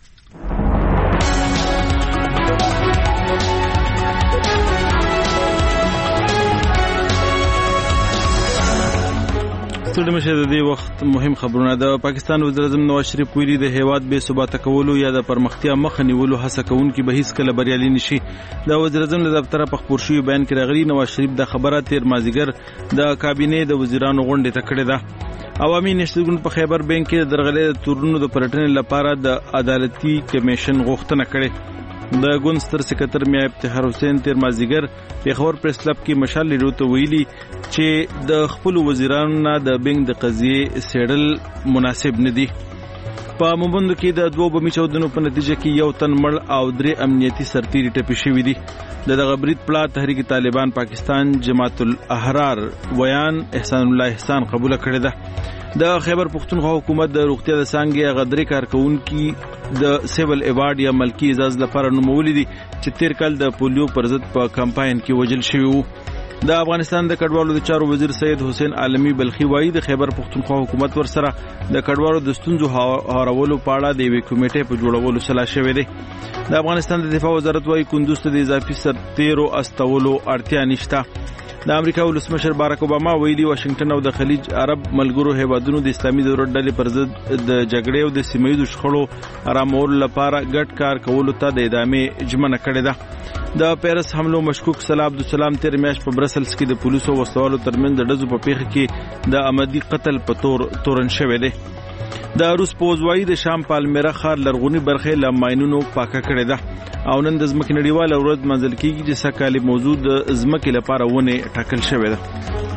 ستړي مشه د دې وخت مهم خبرونه. د پاکستان وزیر اعظم نواز شریف ویلي د هیواد بې ثباته کولو یا د پرمختیا مخه نیولو هڅه کوونکي به هیڅ کله بریالي نشي. د وزیر اعظم له دفتره په خپور شوي بیان کې راغلي نواز شریف د خبره تیر مازیګر د کابینې د وزیرانو غونډې ته کړې ده. عوامي نشریګون په خیبر بینک کې د درغلې تورونو د پلټنې لپاره د عدالتي کمیشن غوښتنه کړې. د ګونستر سکرټر میا افتخار حسین تیر مازیګر پیښور پریس کلب کې مشال لیدو ته ویلي چې د خپل وزیرانو نه د بینک د قضیې سیډل مناسب نه دي. په موبندو کې د دوه بمي چاودنو په نتیجه کې یو تن مړ او درې امنیتي سرتیري ټپي شوي دي. د دغه برید پلا تحریک طالبان پاکستان جماعت الاحرار ویان احسان الله احسان قبول کړی ده. د خیبر پختونخوا حکومت د روغتیا د څانګې غدري کارکونکو د سیول ایوارډ یا ملکی اعزاز لپاره نومولې دي چې تیر کال د پولیو پر ضد په کمپاین کې وژل شوی وو. د افغانستان د کډوالو د چارو وزیر سید حسین عالمی بلخي وایي د خیبر پختونخوا حکومت ورسره د کډوالو د ستونزو هوارولو په اړه د یوې کمیټې په جوړولو سلا شوی دی. د افغانستان د دفاع وزارت وایي کندوز ته د اضافي سرتیرو استولو اړتیا نشته. د امریکا ولسمشر باراک اوباما ویلي واشنگټن او د خلیج عرب ملګرو هیوادونو د اسلامي دولت ډلې پر ضد د جګړې او د سیمه ییزو شخړو آرامولو لپاره ګډ کار کولو ته د ادامې ژمنه کړې ده. د پیرس حملو مشکوک صلاح عبدالسلام تیر میاشت په برسلز کې د پولیسو وسوالو ترمنځ د ډزو په پیښه کې د عمدي قتل په تور تورن شوی دی. د روس پوځوي د شام پالمیرا ښار لرغونی برخه له ماینونو پاکه کړې ده او نن د ځمکې نړیواله ورځ منځل کیږي چې سکهاله موضوع د ځمکې لپاره ونه ټاکل شوې ده.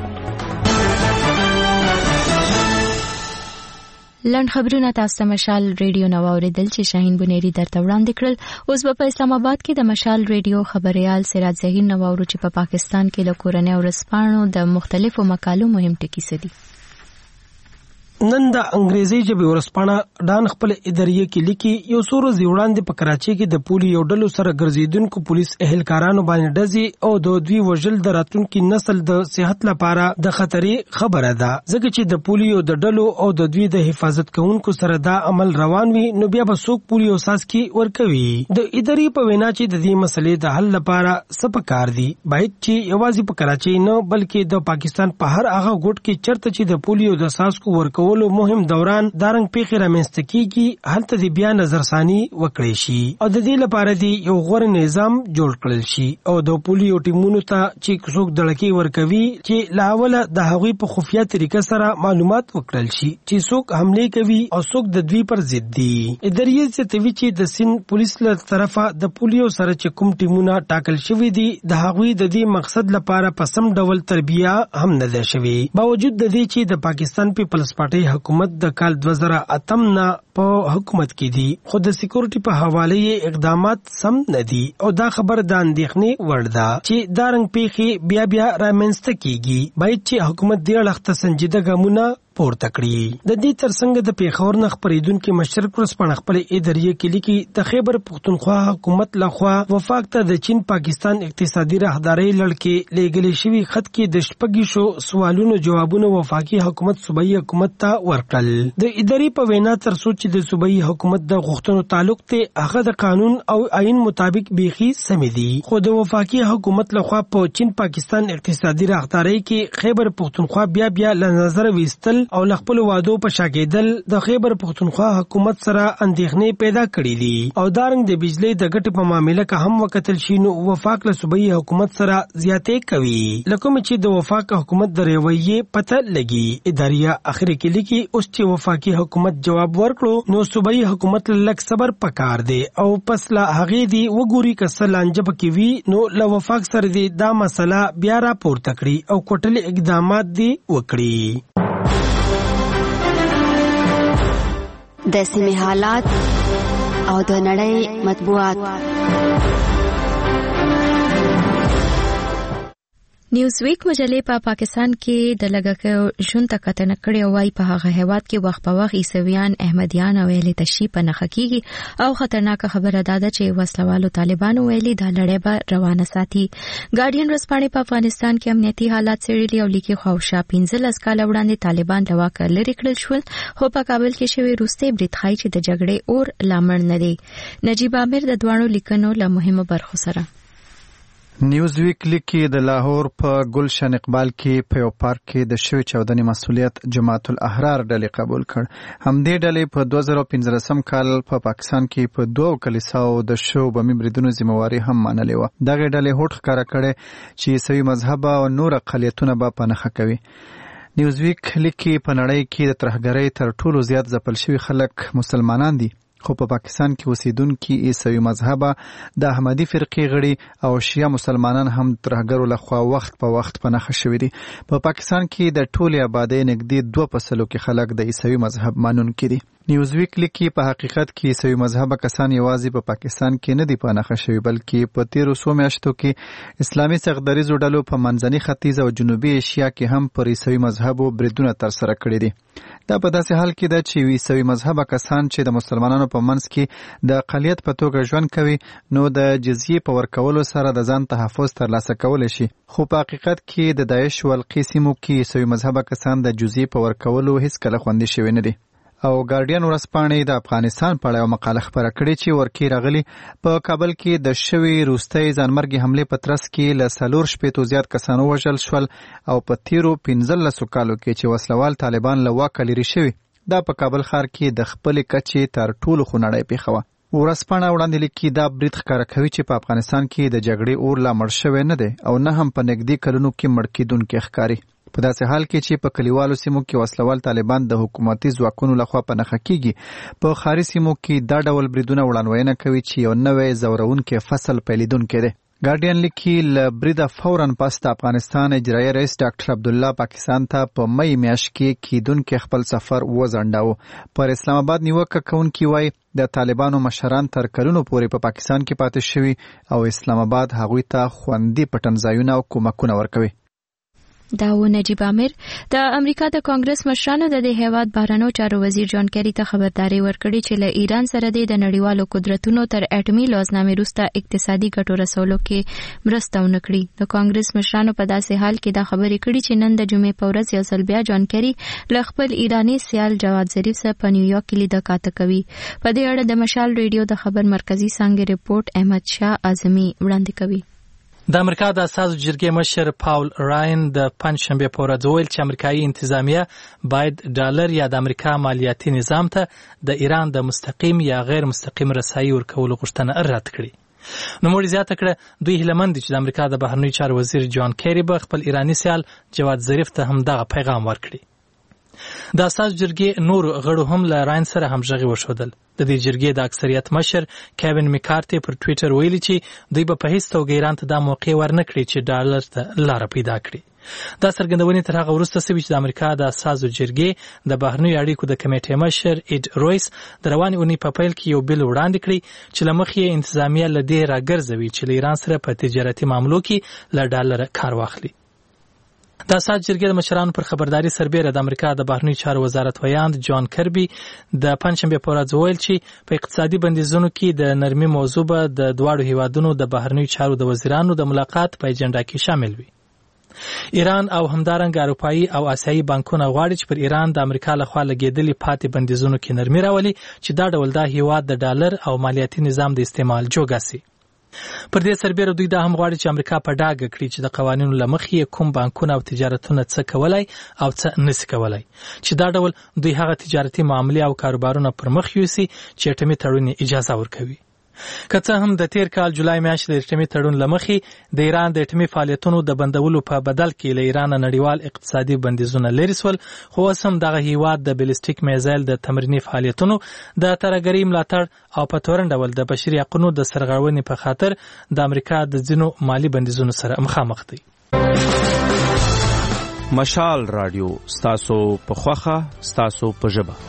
لنډ خبرونه تاسو ته مشال ریډیو نو اوریدل چې شاهین بنيري درته وړاندې کړل. اوس په اسلام آباد کې د مشال ریډیو خبريال سراج ظهیر نو اورو چې په پاکستان کې له کورنۍ ورسپانو د مختلفو مقالو مهم ټکي سدي. نن د انګریزي ژبې ورسپانه ډان خپل اداریه کې لیکي یو څو ورځې وړاندې په کراچۍ کې د پولیو یو ډلو سره ګرځېدونکو پولیس اهلکارانو باندې ډزې او د دوی وژل د راتلونکي نسل د صحت لپاره د خطرې خبره ده ځکه چې د پولیو د ډلو او د دوی د حفاظت کوونکو سره دا عمل روان وي نو بیا به څوک پولیو ساسکي ورکوي. د ادارې په وینا چې د دې مسلې د حل لپاره څه پکار دي باید چې یوازې په کراچۍ نه بلکې د پاکستان په هر هغه ګوټ کې چرته چې د پولیو د ساسکو ورکو مهم دوران دارنګ پیښې رامنځته کیږي هلته د بیا نظرثاني وکړي شي او د دې لپاره دی یو غوړ نظام جوړ کړل شي او د پولیو ټیمونو ته چې څوک دړکی ورکوي چې لاوله د هغوی په خفیه طریقه سره معلومات وکړل شي چې څوک حمله کوي او څوک د دوی پر ضد دي. ادارې ستوي چې د سین پولیس له طرفه د پولیو سره چې کوم ټیمونه ټاکل شوی دي د هغوی د دې مقصد لپاره په سم ډول تربیه هم نه ده شوی باوجود د دې چې د پاکستان پیپلز پارټي حکومت د کال دوه زره اتم نه په حکومت کې دي خو د سکیورټي په حواله اقدامات سم نه دي او دا خبر د اندېښنې وړ ده چې دا رنګ پیښې بیا بیا رامنځته کیږي. باید چې حکومت دې اړخ ته سنجیده ګامونه پورته کړي. د دې ترڅنګ د پیښور نه خپرېدونکي مشر کرسپان خپل ادارې کې لیکي د خیبر پختونخوا حکومت لخوا وفاق ته د چین پاکستان اقتصادي راهدارۍ لړ لیږلې شوي خط کې د شپږیشو سوالونو جوابونه وفاقي حکومت صوبایي حکومت ته ورکړل. د ادارې په وینا تر څو چې د صوبایي حکومت د غوښتنو تعلق ته هغه د قانون او آئین مطابق بیخي سمې دي، خو د وفاقي حکومت لخوا په چین پاکستان اقتصادي راهدارۍ کې خیبر پختونخوا بیا بیا له نظر ویستل او له خپلو وعدو په شا کېدل د خیبر پختونخوا حکومت سره اندېښنې پیدا کړي دي. او دارنګ د بجلی د ګټې په معامله کې هم وکتل شي نو وفاق له صوبایي حکومت سره زیاتې کوي، لکه چې د وفاق حکومت د رویې پته لګي. ادارې اخر کې لیکي اوس چې وفاقي حکومت جواب ورکړو نو صوبایي حکومت لږ صبر پکار دی او پس لا هغې دی وګوري که څه لانجه پکې وي نو له وفاق سره دی دا مسله بیا راپورته کړي او کوټلې اقدامات دی وکړي. د سیمې حالات او د نړۍ مطبوعات. نیوز ویک مجلې په پاکستان کې د لګښو ژوند ته کتنه کړې او وايي په هغه هیواد کې وخت په وخت عیسویان، احمدیان او اهل تشیع په نښه کیږي او خطرناکه خبره ده چې وسلوالو طالبانو ویلي دا لړۍ به روانه ساتي. ګارډین ورځپاڼې په افغانستان کې امنیتي حالات څېړلي او لیکي خواوشا پنځلس کاله وړاندې طالبان له واکه لرې کړل شول، خو په کابل کې شوی وروستی برید ښایي چې د جګړې اور لامل نه دی. نجیب عامر د دواړو لیکنو له مهمو برخو سره. نیوز ویک لیکي د لاهور په ګلشن اقبال کې په یو پارک کې د شوی چودنې مسؤلیت جماعت الاحرار ډلې قبول کړ. همدې ډلې په دوه زره پنځلسم کال په پاکستان کې په دوو کلیساو د شو بمي بریدونو ذمہواري هم منلې وه. دغه ډلې هوډ ښکاره کړی چې عیسوي مذهب او نور اقلیتونه به په نښه کوي. نیوز ویک لیکي په نړۍ کې د ترهګرۍ تر ټولو زیات ځپل شوي خلک مسلمانان دي، خو په پاکستان کې اوسیدونکي عیسوي مذهب د احمدي فرقې غړي او شیعه مسلمانان هم ترهګرو لخوا وخت په وخت په نښه شوي دي. په پاکستان کې د ټولې آبادۍ نږدې دوه په سلو کې خلک د عیسوي مذهب مانونکي دي. نیوز ویک لیکي په حقیقت کې عیسوي مذهب کسان یوازې په پاکستان کې نه دي په نښه شوي، بلکې په تیرو څو میاشتو کې اسلامي سغدریزو ډلو په منځني ختیځ او جنوبي ایشیا کې هم پر عیسوي مذهبو بریدونه ترسره کړي دي. دا په داسې حال کې ده چې عیسوي مذهب کسان چې د مسلمانانو په منځ کې د اقلیت په توګه ژوند کوي نو د جزیې په ورکولو سره د ځان تحفظ ترلاسه کولی شي، خو په حقیقت کې د داعش والقي سیمو کې عیسوي مذهب کسان د جزیې په ورکولو هیڅکله خوندي شوي نه دي. او ګارډین ورځپاڼې د افغانستان په اړه یو مقاله خپره کړې چې ورکی راغلي په کابل کې د شوي روستۍ ځانمرګي حملې په ترڅ کې له څلور شپېتو زیات کسان ووژل شول او په تیرو پنځلسو کالو کې چې وسلوال طالبان له واکه لرې شوي. دا په کابل ښار کې د خپلې کچې تر ټولو خونړۍ پیښه وه. ورځپاڼه وړاندې لیکي دا برید ښکاره کوي چې په افغانستان کې د جګړې اور لا مړ شوی نه دی او نه هم په نږدې کلونو کې مړ کېدونکی ښکاري. په داسې حال کې چې په کلیوالو سیمو کې وسلوال طالبان د حکومتي ځواکونو لخوا په نښه کیږي، په ښاري سیمو کې دا ډول بریدونه وړاندوینه کوي چې یو نوی ځورونکی فصل پیلېدونکی دی. ګارډین لیکي له بریده فوراً پس د افغانستان اجرایي رئیس ډاکټر عبدالله پاکستان ته په مئی میاشت کې کیدونکی خپل سفر وځنډاوه. پر اسلام آباد نیوکه کوونکي وایي د طالبانو مشران تر کلونو پورې په پاکستان کې پاتې شوي او اسلام آباد هغوی ته خوندي پټنځایونه او کومکونه ورکوي. دا و نجیب عامر. د امریکا د کانګرس مشرانو د دې هیواد بهرنیو چارو وزیر جان کیری ته خبرداري ورکړې چې له ایران سره د نړیوالو قدرتونو تر اټومي لوزنامې وروسته اقتصادي ګټو رسولو کې مرسته ونه کړي. د کانګرس مشرانو په داسې حال کې دا خبرې کړي چې نن د جمعې په ورځ یو ځل بیا جان کیری له خپل ایراني سیال جواد ظریف سره په نیویارک کې لیدنه کاته کوي. په دې اړه د مشال ریډیو د خبر مرکزی څنګه رپورټ احمد شاه اعظمي وړاندې کوي. د امریکا د اساسو جرګې مشر پاول راین د پنځشنبه په ورځ ویل چې امریکایي انتظامیه باید ډالر یا د امریکا مالیاتي نظام ته د ایران د مستقیم یا غیر مستقیم رسایي ورکولو غوښتنه رد کړي. نوموړي زیاته کړه دوی هیلهمند دي چې د امریکا د بهرنیو چارو وزیر جان کیری به خپل ایراني سیال جواد ظریف ته هم دغه پیغام ورکړي. د اساس جرګې نور غړو هم له راین سره همغږي وښودل. د دې جرګې د اکثریت مشر کیوین میکارتي پر ټویټر ویلي چې دوی به په هیڅ توګه ایران ته دا موقع ورنکړي چې ډالر ته لاره پیدا کړي. دا څرګندونې تر هغه وروسته شوې چې د امریکا د اساسو جرګې د بهرنیو اړیکو د کمیټې مشر ایډ رویس د روانې اونۍ په پیل کې یو بل وړاندې کړی چې له مخې یې انتظامیه له دې راګرځوي چې له ایران سره په تجارتي معاملو کې له ډالر کار واخلي. د اساد جرګې د مشرانو پر خبرداري سربېره د امریکا د بهرنیو چارو وزارت ویاند جان کربي د پنځشنبې په ورځ وویل چې په اقتصادي بندیزونو کې د نرمي موضوع به د دواړو هیوادونو د بهرنیو چارو د وزیرانو د ملاقات په اجنډا کې شامل وي. ایران او همدارنګه اروپایي او آسیایي بانکونه غواړي چې پر ایران د امریکا لخوا لګېدلي پاتې بندیزونو کې نرمي راولي چې دا ډول دا هیواد د ډالر او مالیاتي نظام د استعمال جوګه سي. پر دې سربېره دوی دا هم غواړي چې امریکا په ډاګه کړي چې د قوانینو له مخې کوم بانکونه او تجارتونه څه کولای او څه نشي کولای، چې دا ډول دوی هغه تجارتي معاملې او کاروبارونه پر مخ یوسي چې اټومي تړون اجازه ورکوي. که څه هم د تیر کال جولای میاشتې د اټومي تړون له مخې د ایران د اټومي فعالیتونو د بندولو په بدل کې له ایران نړیوال اقتصادي بندیزونه لرې سول، خو اوس هم دغه هیواد د بلیسټیک میزایل د تمریني فعالیتونو د ترهګرۍ ملاتړ او په تورن ډول د بشري حقوقو د سرغړونې په خاطر د امریکا د ځینو مالی بندیزونو سره مخامخ دی. مشال رادیو ستاسو په خوخه ستاسو په ژبه.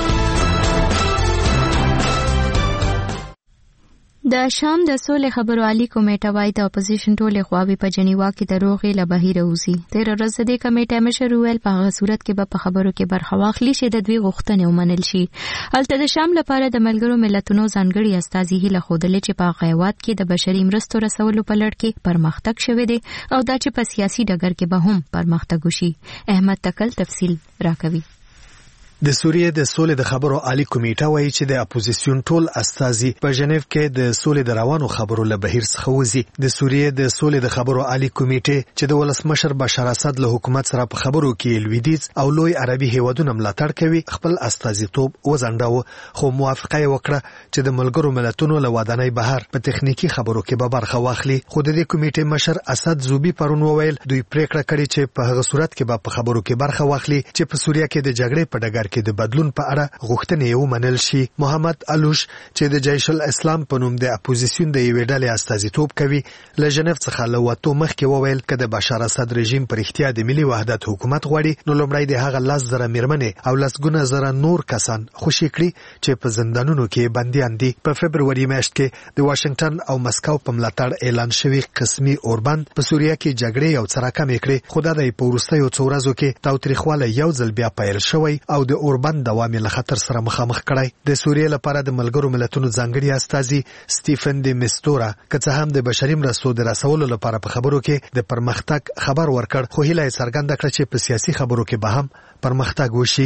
د شام د سولې خبرو عالی کمیټه وايي د اپوزیشن ټولې خواوې په جنیوا کې د روغې له بهیره وځي. تیر ورځ د کمیټې مشر ویل په هغه صورت کې به په خبرو کې برخه واخلي چې د دوی غوښتنې ومنل شي. هلته د شام لپاره د ملګرو ملتونو ځانګړي استازي هیله ښودلې چې په هغه هیواد کې د بشري مرستو رسولو په لړ کې پرمختګ شوی دی او دا چې په سیاسي ډګر کې به هم پرمختګ وشي. احمد تکل تفصیل راکوي. د سوریې د سولې د خبرو عالی کمیټه وایي چې د اپوزیسیون ټول استازي په ژنیو کې د سولې د روانو خبرو له بهیر څخه وځي. د سوریې د سولې د خبرو عالی کمیټه چې د ولسمشر بشار اسد له حکومت سره په خبرو کې لویدیځ او لوی عربي هیوادونو ملاتړ کوي خپل استازیتوب وزنډاوه، خو موافقه یې وکړه چې د ملګرو ملتونو له ودانۍ بهر په تخنیکی خبرو کې به برخه واخلي. خو د دې کمیټې مشر اسد زوبي پرون وویل دوی پریکړه کړې چې په هغه صورت کې به په خبرو کې برخه واخلي چې په سوریه کې د جګړې په ډګر کې د بدلون په اړه غوښتنې یې ومنل شي. محمد علوش چې د جیش الاسلام په نوم د اپوزیسیون د یوې ډلې استازیتوب کوي له ژنیو څخه له وتو مخکې وویل که د بشار اسد رژیم پر اختیا د ملي وحدت حکومت غواړي نو لومړی د هغه لس زره میرمنې او لسګونه زره نور کسان خوشي کړي چې په زندانونو کې بندیان دي. په فبروري میاشت کې د واشنگټن او مسکو په ملاتړ اعلان شوی قسمي اوربند په سوریه کې جګړې یو څه راکمې کړې، خو دا د په وروستیو څو ورځو کې تاوتریخوالی یو ځل بیا پیل شوی او د اوربند دوام له خطر سره مخامخ کړای. د سوریې لپاره د ملګرو ملتونو ځانګړي استازي سټیفن دی میستورا که څه هم د بشري مرستو د رسولو لپاره په خبرو کې د پرمختګ خبر ورکړ، خو هیله یې څرګنده کړه چې په سیاسي خبرو کې به هم پرمختګ وشي.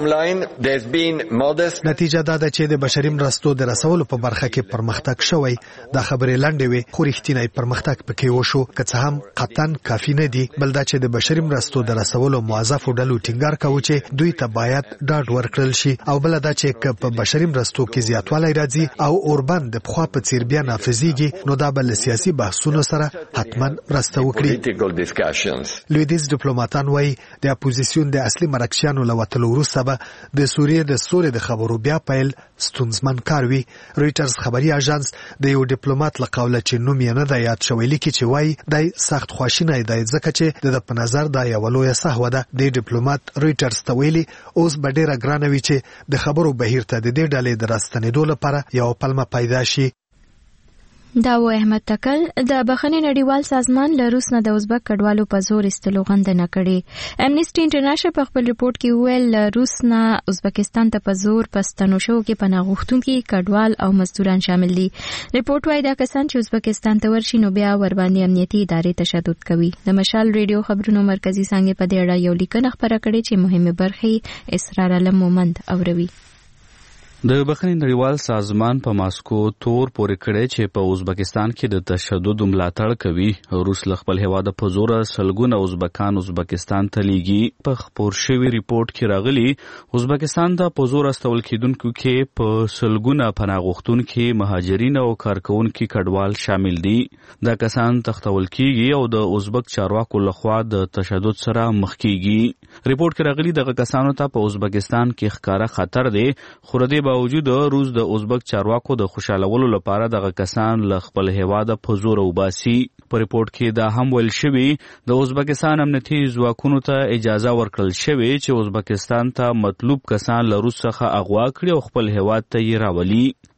نتیجه دا ده چې د بشري مرستو د رسولو په برخه کې پرمختګ شوی. دا خبرې لنډې وي خو رښتینی پرمختګ پکې وشو، که څه هم قطعاً کافي نه دي، بل دا چې د بشري مرستو د رسولو موظفو ډلو ټینګار کوي چې دوی ته باید ډاډ ورکړل شي او بل دا چې په بشري مرستو کې زیاتوالی راځي او اوربند د پخوا په څیر بیا نافذیږي نو دا بل سیاسي بحثونو سره حتما مرسته وکړي. لویدیځ ډیپلوماټان وایي د اپوزیسیون د اصلي مرکچیانو له وتلو وروسته به د سوریې د سولې د خبرو بیا پیل ستونزمن کار وي. رویټرز خبري اژانس د یو ډیپلوماټ له قوله چې نوم یې نه دی یاد شوی لیکي چې وایي دی سخت خواشینی دی ځکه چې د په نظر دا یوه لویه سهوه ده. د ډیپلوماټ رویټرز ته ویلي اوس به ډیره ګرانه وي چې د خبرو بهیر ته د دې ډلې د راستنېدو لپاره یو پلمه پیدا شي. دا و احمد تکل. د بخښنې نړیوال سازمان له روس نه د ازبک کډوالو په زور ایستلو غندنه کړې. امنیسټي انټرنیشنل په خپل رپورت کې وویل له روس نه ازبکستان ته په زور په ستنو شوو کې پناه غوښتونکي کډوال او مزدوران شامل دي. رپورت وايي دا کسان چې ازبکستان ته ورشي نو بیا ورباندې امنیتي ادارې تشدد کوي. د مشال ریډیو خبرونو مرکزی څنګه په دې اړه یو لیکنه خبره کړې چې مهمه برخې اسرار علم مومند اوروي. د بخښنې نړیوال سازمان په ماسکو تور پورې کړی چې په ازبکستان کې د تشدد ملاتړ کوي. روس له خپل هیواده په زوره سلګونه ازبکان ازبکستان ته لیږي. په خپور شوي ریپورت کې راغلي ازبکستان ته په زور استول کېدونکو کې په سلګونه پناه غوښتونکي مهاجرین او کارکوونکي کډوال شامل دي. دا کسان تختول کېږي او د ازبک چارواکو لخوا د تشدد سره مخ کېږي. ریپورت کې راغلي دغه کسانو ته په ازبکستان کې ښکاره خطر دی، خو د باوجود روس د ازبک چارواکو د خوشالولو لپاره دغه کسان له خپل هیواده په زور وباسي. په ریپورت کې دا هم ویل شوي د ازبکستان امنیتي ځواکونو ته اجازه ورکړل شوې چې ازبکستان ته مطلوب کسان له روس څخه اغوا کړي او خپل هیواد ته یې راولي.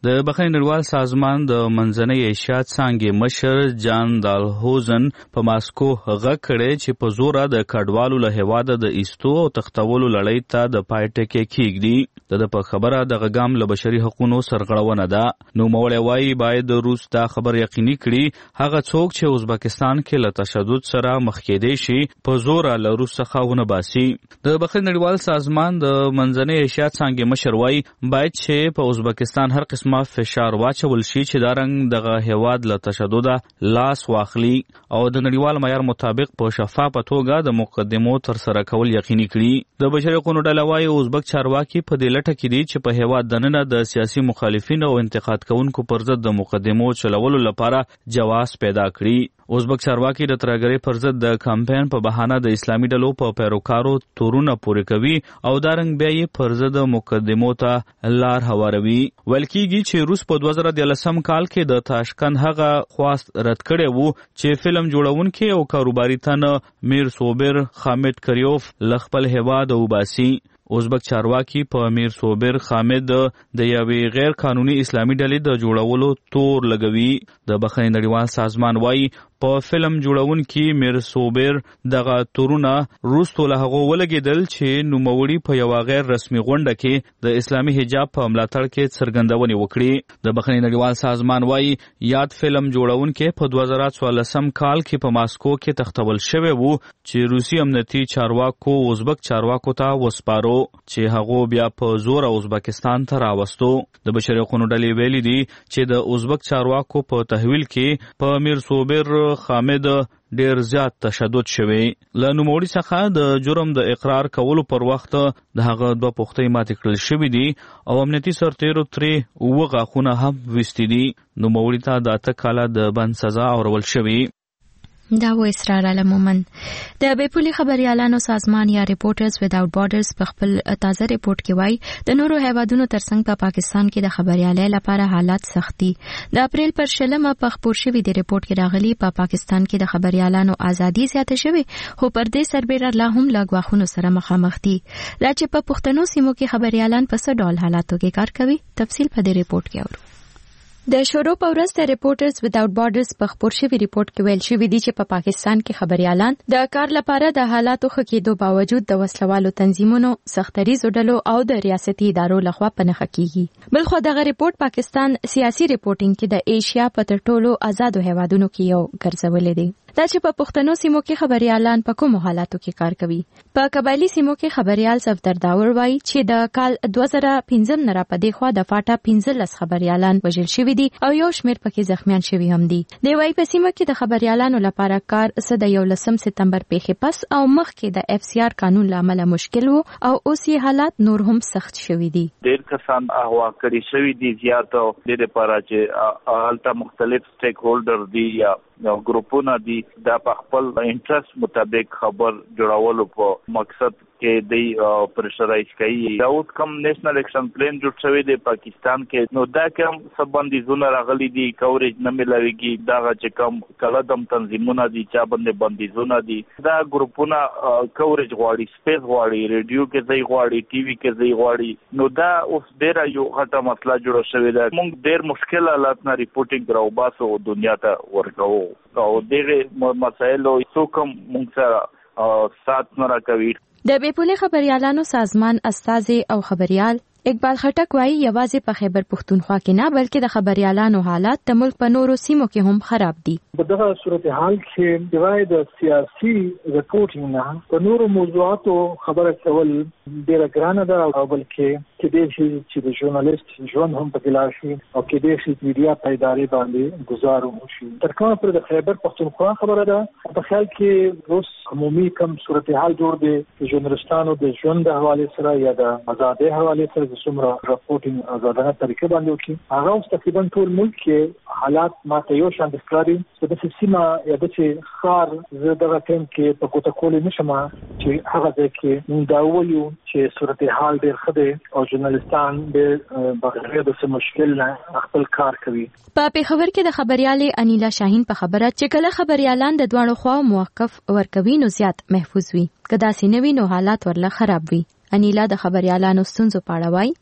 د بخښنې نړیوال سازمان د منځنۍ ایشیا څانګې مشر جان دالهوزن په ماسکو غږ کړی چې په زوره د کډوالو له هیواده د ایستو او تختولو لړۍ ته د پای ټکی کیږدي. د په خبره دغه ګام له بشري حقوقو سرغړونه ده. نو موړی وایي باید روس دا خبر یقیني کړي هغه څوک چې ازبکستان کې له تشدد سره مخ کېدی شي په زوره له روس څخه ونه باسي. د بخښنې نړیوال سازمان د منځنۍ ایشیا څانګې مشر وایي باید چې په ازبکستان هر قسمه فشار واچول شي چې دا رنګ دغه هیواد له تشدد لاس واخلي او د نړیوال معیار مطابق په شفافه توګه د مقدمو تر سره کول یقیني کړي. د بشري حقوقو ډله وایي ازبک چارواکي په دې لټه کې دي چې په هیواد دننه د سیاسي مخالفینو او انتقاد کوونکو پر ضد د مقدمو چلولو لپاره جواز پیدا کړي. ازبک چارواکي د ترهګرۍ پر ضد د کمپاین په بهانه د اسلامي ډلو په پیروکارو تورونه پورې کوي او دا رنګ بیا یې پر ضد مقدمو ته لار هواروي. ویل کېږي چې روس په دوه زره دیارلسم کال کې د تاشکند هغه خواست رد کړی وو چې فلم جوړونکي او کاروباري تن میر صوبر خامد کریوف له خپل هیواد وباسي. ازبک چارواکي په امیر صوبر خامد د یوې غیر قانوني اسلامي ډلې د جوړولو تور لګوي. د بخښنې نړیوال سازمان وایي په فلم جوړونکي میر صوبر دغه تورونه روستو له هغه ولګېدل چې نوموړي په یو غیر رسمي غونډه کې د اسلامي حجاب په ملاتړ کې څرګندونې وکړي. د بخښنې نړیوال سازمان وایي یاد فلم جوړونکي په دوه زره څوارلسم کال کې په ماسکو کې تختول شوی وو چې روسي امنیتي چارواکو ازبک چارواکو ته وسپارو چې هغه بیا په زور ازبکستان ته راوستو. د بشري حقوقو ډلې ویلي دي چې د ازبک چارواکو په تحویل کې په امیر صوبر خامد ډیر زیات تشدد شوی. له نوموړي څخه د جرم د اقرار کولو پر وخت د هغه دوه پوښتۍ ماتې کړل شوي دي او امنیتي سرتیرو ترې اووه غاښونه هم ویستي دي. نوموړي ته د اته کاله د بند سزا اورول شوي. دا و اسرار علمومن د بیپولي خبريالانو سازمان یا ریپورټرز ویداوت بارډرز په خپل تازه ریپورت کې وایي د نورو هیوادونو ترڅنګ په پا پاکستان کې د خبريالۍ لپاره حالات سخت دي. د اپریل پر شلمه په خبر شوی د ریپورت کې راغلي په پا پاکستان کې د خبريالانو ازادي زیاته شوې خو پر دې سربېره لا هم لا غواخونو سره مخامخ دي. دا چې په پښتنو سیمو کې خبريالان په څه ډول حالاتو کې کار کوي تفصیل په دې ریپورت کې اورو. د شروع په ورځ د ریپورټرز ویداوت بارډرز په خبر شوی ریپورت کې ویل شوی دی چې په پا پاکستان کې خبريالان د کار لپاره د حالاتو ښه کېدو باوجود د وسلوالو تنظیمونو سختریزو ډلو او د ریاستي ادارو لخوا پنهخه کیږي. بلخو دغه ریپورت پاکستان سیاسي ریپورټینګ کې د ایشیا په تر ټولو آزادو هیوادونو کې یو ګرځولې دی. دا چې په پښتنو سیمو کې خبريالان په کومو حالاتو کې کار کوي. په قبایلی سیمو کې خبريال صفدر داور وایي چې د کال دوه زره پنځم نه را پدې خوا د فاټا پنځلس خبريالان وژل شوي دي او یو شمېر پکې زخمیان شوي هم دي. دی وایي په سیمه کې د خبريالانو لپاره کار څه د یولسم سپتمبر پیښې پس او مخکې د اف سی آر قانون لامل مشکل وو او اوس یې حالات نور هم سخت شوي دي. ډېر کسان اغوا کړي شوي دي زیات او د لپاره چې حالت مختلف سټیک هولډر دي یا نو ګروپونه دي دا په خپل انټرست مطابق خبر جوړولو په مقصد کې دی پرشرایز کوي. دا اوس کوم نېشنل اکشن پلان جوړ شوی دی پاکستان کې نو دا کوم سبندي زونه راغلي دي کوریج نه ملويږي دا چې کوم کلدم تنظیمونه دي چا باندې باندې زونه دي دا ګروپونه کوریج غواړي سپیس غواړي ریډیو کې ځای غواړي ټي وي کې ځای غواړي نو دا اوس ډیر یو غټه مسله جوړه شوې ده. موږ ډیر مشکل حالات نه ریپورټینګ راوباسو دنیا ته ورکوو او دغه مسایلو څوک موږ سره سات نه راکوي. د بیپولي خبريالانو سازمان استازي او خبريال اقبال خټک وایي یوازې په خیبر پښتونخوا کې نه بلکې د خبريالانو حالات د ملک په نورو سیمو کې هم خراب دي. په دغه صورتحال کې دیوای د سیاسي ریپورټینګ نه په نورو موضوعاتو خبره کول ډیره ګرانه ده او بلکې کې د شي چې د ژورنالیست ژوند هم په ګلا شي او کې د شي میډیا پایداري باندې گزارو شي. تر کومه پر د خیبر پښتونخوا خبره ده په خیال کې روس عمومي کم صورتحال جوړ دی ژورنالستانو د ژوند د حواله سره یا د آزادۍ حواله سره د څومره راپورټینګ آزادانه طریقې باندې وکړي هغه اوس تقریبا ټول ملک کې حالات ماته یو شان ښکاري. د سیمه یا د چې خار زه دغه ټیم کې په کوټه کولې نشم چې هغه ځکه موږ دا وایو چې صورتحال ډېر ښه دی او ژورنالستان د بغیر د څه مشکل نه خپل کار کوي. په پیښور کې د خبريالې انیلا شاهین په خبره چې کله خبريالان د دواړو خواو موقف ورکوي نو زیات محفوظ وي که داسې نه وي نو حالات ورله خراب وي. انیلا د خبريالانو ستونزو په اړه وایي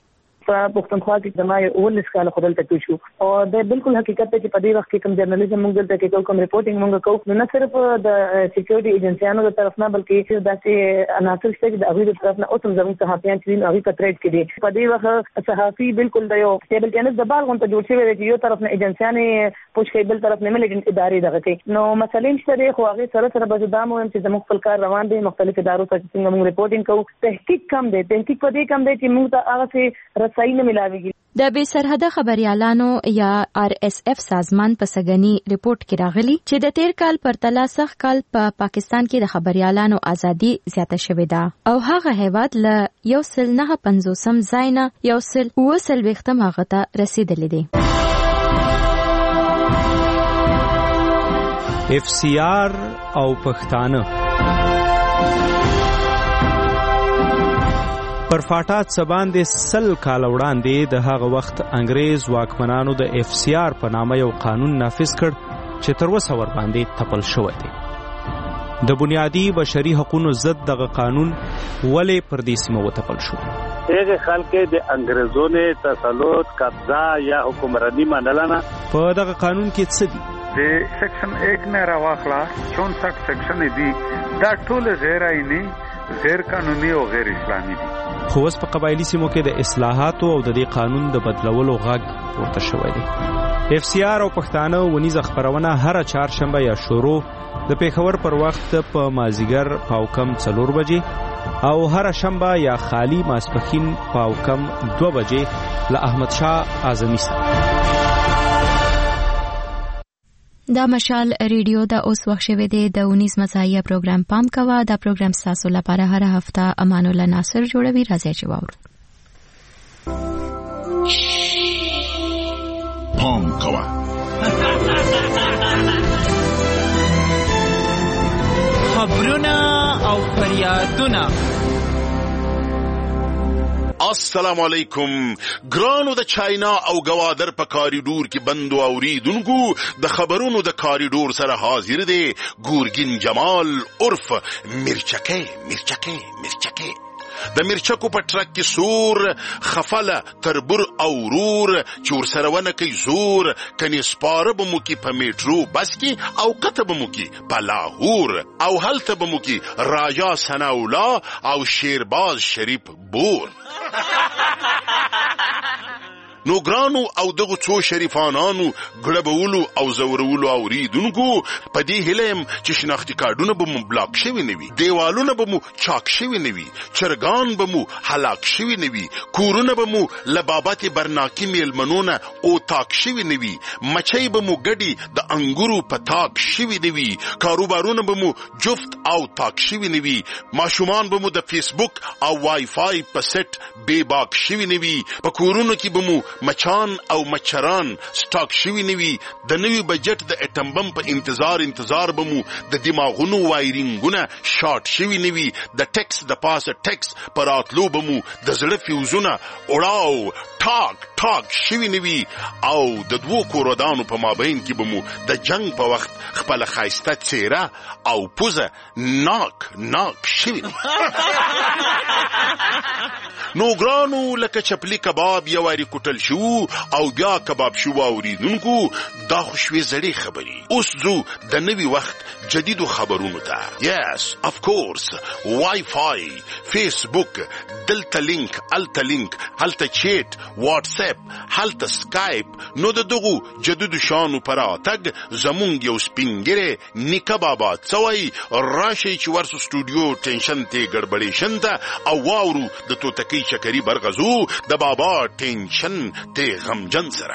په پښتونخوا کې زما ولس کال خپل ته شو او د بالکل حقیقت ته چې په دې وخت کې کوم جرنالیزم موږ دلته کې کوم ریپورټینګ موږ کوو نو نه صرف د سکیورټي ایجنسیانو د طرف نه بلکې داسې عناصر شته چې د هغوی د طرف نه اوس هم زموږ صحافیان چې هغوی په تریډ کې دي په دې وخت صحافي بالکل د یو ټیبل ټینس د بال غونډه جوړ شوی دی چې یو طرف نه ایجنسیانې پوښ کوي بل طرف نه ملیټنټ ادارې دغه کوي نو مسلې شته دی خو هغه سره سره به دا مهم چې زموږ خپل کار روان دی مختلف ادارو ته څنګه موږ ریپورټینګ کوو تحقیق کم دی تحقیق په دې کم دی چې موږ ته هغه څه رسایي نه ملاويږي د بې سرحده خبريالانو یا آر اس اف سازمان په سګنی ریپورت کې راغلی چې د تیر کال پرتله سخت کال په پا پاکستان کې د خبريالانو ازادي زیاته شوې ده او هغه هیواد له یو سل نه پنځوسم ځای نه یو سل اوه څلوېښتم هغه ته رسیدلی دی. اف سی آر او پښتانه پر فاټات سباندې سل کال وړاندې د هغه وخت انګريز واکمنانو د اف سی آر په نامه یو قانون نافذ کړ چې تر اوسه ور باندې تپل شوی دی. د بنیادی بشري حقوقو ضد دغه قانون ولې پر دې سیمه وتپل شو؟ هغه خلک د انګريزونو تسلط قبضه یا حکمرانی منلنه په دغه قانون کې څه دي؟ د سیکشن ایک نه راوخلا چونسठ سیکشن دي دا ټول غیر آئینی غیر قانوني او غیر اسلامي دي. خو اوس په قبایلی سیمو کې د اصلاحاتو او د دې قانون د بدلولو غږ پورته شوی دی. اف سی آر او پښتانه ونیزه خبرونه هر چهارشنبه یا شروع د پیښور پر وخت په مازیګر پاوکم څلور بجې او هر شنبه یا خالی ماسپخین پاوکم دو بجې له احمد شاه اعظمي سره. دا مشال ریډیو دا اوس وخت شوی دی د اونیس مزاحیه پروګرام پام کوه دا پروګرام تاسو لپاره هر هفته امان الله ناصر جوړوي راځي چې واورو پام کوه خبرونه او فریادونه. السلام علیکم. ګرانو د چاینا او گوادر په کاریډور کې بندو اوریدونکو د خبرونو د کاریډور سره حاضر دی ګورګین جمال عرف مرچکه مرچکه مرچکه. د مرچکو په ټرک کې سور خفله تربر او رور چور سره ونه کوي زور کني سپاره به مو کې په میټرو بس کې او قطه به مو کې په لاهور او هلته به مو کې راجا ثناءالله او شیرباز شریف بور. نو ګرانو او دغه څو شریفانانو ګړبولو او زورولو اوریدونکو په دې هلم چې شناختی کارډونه به مو بلاک شوی نه وي دیوالونه به مو چاک شوی نه وي چرګان به مو هلاک شوی نه وي کورونه به مو لبابت برناکی میلمنونه او تاک شوی نه وي مچۍ به مو ګډي د انګورو په تاک شوی نه وي کاروبارونه به مو جفت او تاک شوی نه وي ماشومان به مو د فیسبوک او وای فای په سیټ بے باک شوی نه وي په کورونو کې به مو مچان او مچران سٹاک شوی نوی د نوی بجټ د اټم بم په انتظار انتظار بمو د دماغونو وایرینګونه شارټ شوی نوی د ټیکس د پاسه ټیکس پراتلو بمو د زړه فیوزونه اوړاو ټاک ټاک شوی نوی او د دوو کورودانو په مابین کې بمو د جنگ په وخت خپل خایسته چهره او پوزه ناک ناک شوی نو ګرانو لکه چپلی کباب یو واری کوټل شو او بیا کباب شو اوریدونکو دا خوشوي زړې خبري اوس زو د نوي وخت جديدو خبرونو ته یس اف کورس وای فای فیسبوک دلته لینک الته لینک هلته چیټ واتس اپ هلته سکایپ نو د دغو جديدو شانو پراتګ زمونږ یو سپینګره نیکه بابا څوي راشي چې ورسو سټوډیو ټینشن ته ګړبړې شنته او واورو د توتکی چکری برغزو د بابا ټینشن ته غمجن سره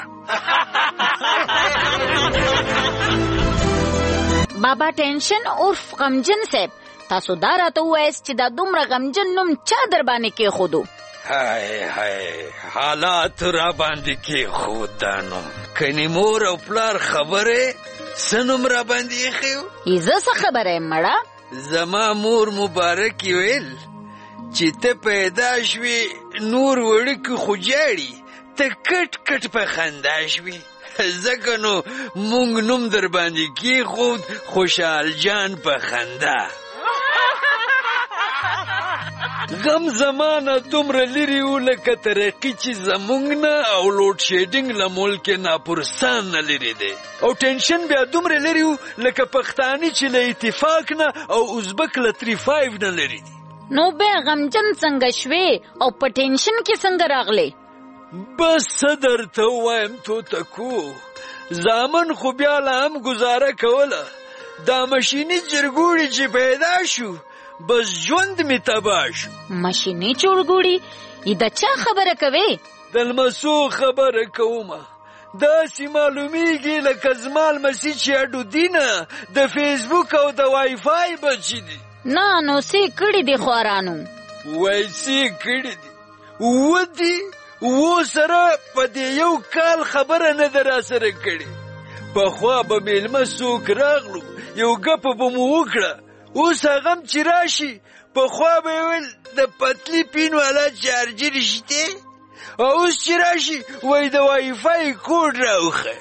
بابا ټینشن عرف غمجن صاحب تاسو دا راته وایست چې دا دومره غمجن نوم چا در باندې کې خودو هاي هاي حالات را باندې کې خود دا نوم کني مور او پلار خبره سنوم را باندې خيو ایزه څه خبره مړه زما مور مبارک ویل چې ته پیدا شوی نور وړکی خوجاړي ته کټ کټ په خندا شوی ځکه نو مونږ نوم در باندې کې خود خوشحال جان په خندا غم زمانه دومره لري و لکه ترقي چې زمونږ نه او لوډ شیډینګ له ملک ناپرسان نه لري دی او ټینشن بیا دومره لري و لکه پښتاني چې له اتفاق نه او ازبک له تری فایو نه لري دی. نو بیا غمجن څنګه شوې او په ټینشن کې څنګه راغلې؟ بس څه درته ووایم توتکو، زامن خو بیا لا هم ګزاره کوله، دا مشیني جرګوړي چې پیدا شو بس ژوند می تباه شو. مشیني جرګوړي؟ دا چا خبره کوي؟ د لمسو خبره کومه، داسې معلومیږي لکه زما لمسي چې اډو دینه د فیسبوک او د وای فای بچي دي. نه نو څه کړي دي خوارانو؟ وای څه کړي دي ودي و سره په دې یو کال خبره نه ده راسره کړې. پخوا به میلمه څوک راغلو یو ګپه به مو وکړه، اوس هغه هم چې راشي پخوا به یې ویل د پتلي پین والا چارجر شته، او اوس چې راشي وایي د وای فای کوډ راوښه.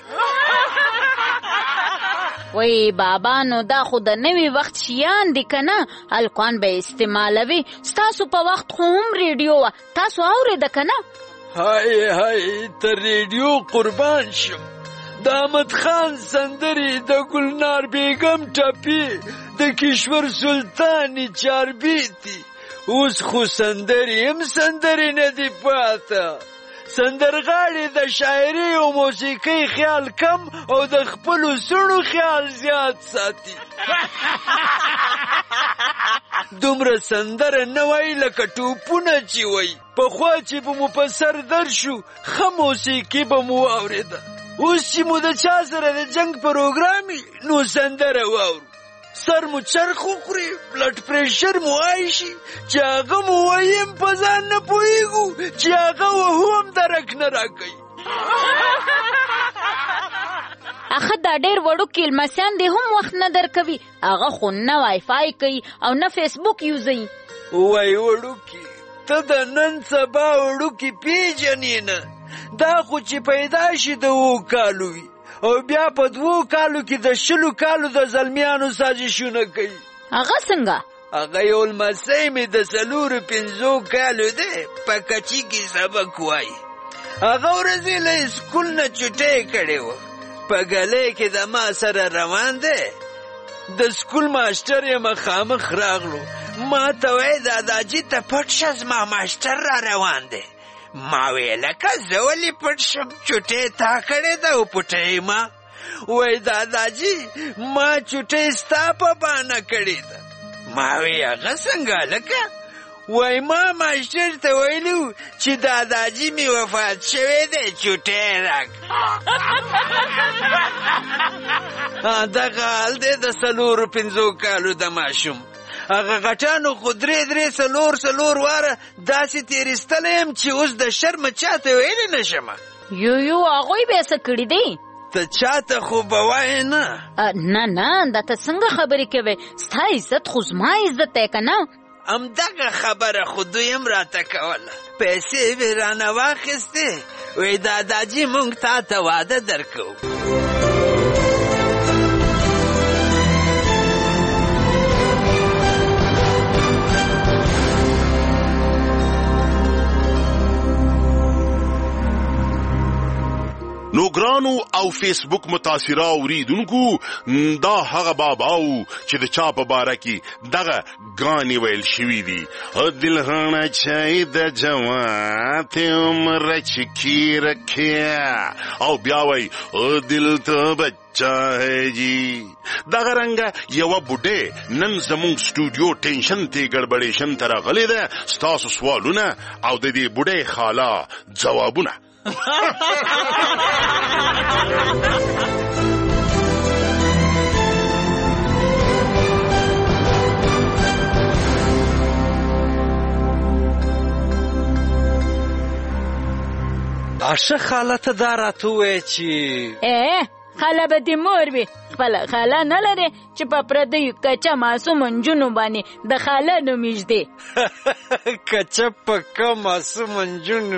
وای بابا نو دا خو د نوي وخت شیان دي که نه، هلکان به استعمالوي. ستاسو په وخت خو هم ریډیو وه، تاسو اورېده که نه؟ های های تر ریډیو قربان شم. د احمد خان سندرې، د ګلنار بیګم ټپې، د کشور سلطانې چاربیتي. اوس خو سندرې هم سندرې نه دي پاته. سندرغاړي د شاعري او موسیقۍ خیال کم او د خپلو سړو خیال زیات ساتي. دومره سندره نه وایي لکه ټوپونه چې وایي. پخوا چې به مو په سر در شو ښه موسیقي به مو واورېده، اوس چې مو د چا سره د جنگ پروګرامي نو سندره واورو. سر مو چرخ وخوري، بلډ پریشر مو عایشي، چې هغه مو وایي هم په ځان نه پوهېږو، چې هغه وهو هم درک نه راکوي. اخه دا ډېر وړوکي لمسیان دې هم وخت نه درکوي، هغه خو نه وای فای کوي او نه فیسبوک یوزوي. وای وړوکي، ته د نن سبا وړوکي پیژنې نه. دا خو چې پیدا شي د اوو کالو وي او بیا په دوو کالو کې د شلو کالو د زلمیانو سازشونه کوي. هغه څنګه؟ هغه یو لمسی مې د څلورو پنځو کالو دی، په کچي کې سبق وایي. هغه ورځې له اسکول نه چوټۍ کړې وه، په ګلۍ کې د ما سره روان دی. د سکول ماسټر یې مخامخ راغلو، ما ته وایي داداجي ته پټ شه زما ماسټر را روان دی. ما وی لکه زه ولې پټ شم، چوټۍ تا کړې ده او پټۍ ما. وی داداجي ما چوټۍ ستا په بانه کړې ده. ما وی هغه څنګه لکه؟ وی ما ماسټر ته ویلي و چې داداجي مې وفات شوی دی، چوټۍ راکړه. دغه حال دی د څلورو پنځو کالو د ماشوم. هغه غټانو خو درې درې څلور څلور واره داسې تېرېستلی یم چې اوس د شرمه چاته ویلی نه شمه. یو یو هغوی بیا څه کړي دی؟ ته چاته خو به وایې نه. نه نه دا ته څنګه خبرې کوې؟ ستا عزت خو زما عزت دی که نه؟ همدغه خبره خو دوی هم راته کوله. پیسې مې رانه واخیستې، وی داداجي مونږ تا ته واده درکوو. نو ګرانو او فیسبوک متاثره اوریدونکو، دا هغه باباو چې د چا په باره کې دغه ګانې ویل شوي دي. دلهانه چای د جوات عمره چکی رکھیا، او بیا وایي دل ته بچا ہے جی. دغه رنګه یوه بوډۍ نن زموږ سټوډیو ټینشن ته ګړبړېشن ته راغلې ده. ستاسو سوالونه او د دې بوډۍ خاله ځوابونه. اشه خاله ته دا راته ووایه چې ای خاله به دې مور وي، خپله خاله نه لرې چې په پردیو کچه معصومو نجونو باندې د خاله نوم ایږدې. کچه پکه معصومو نجونو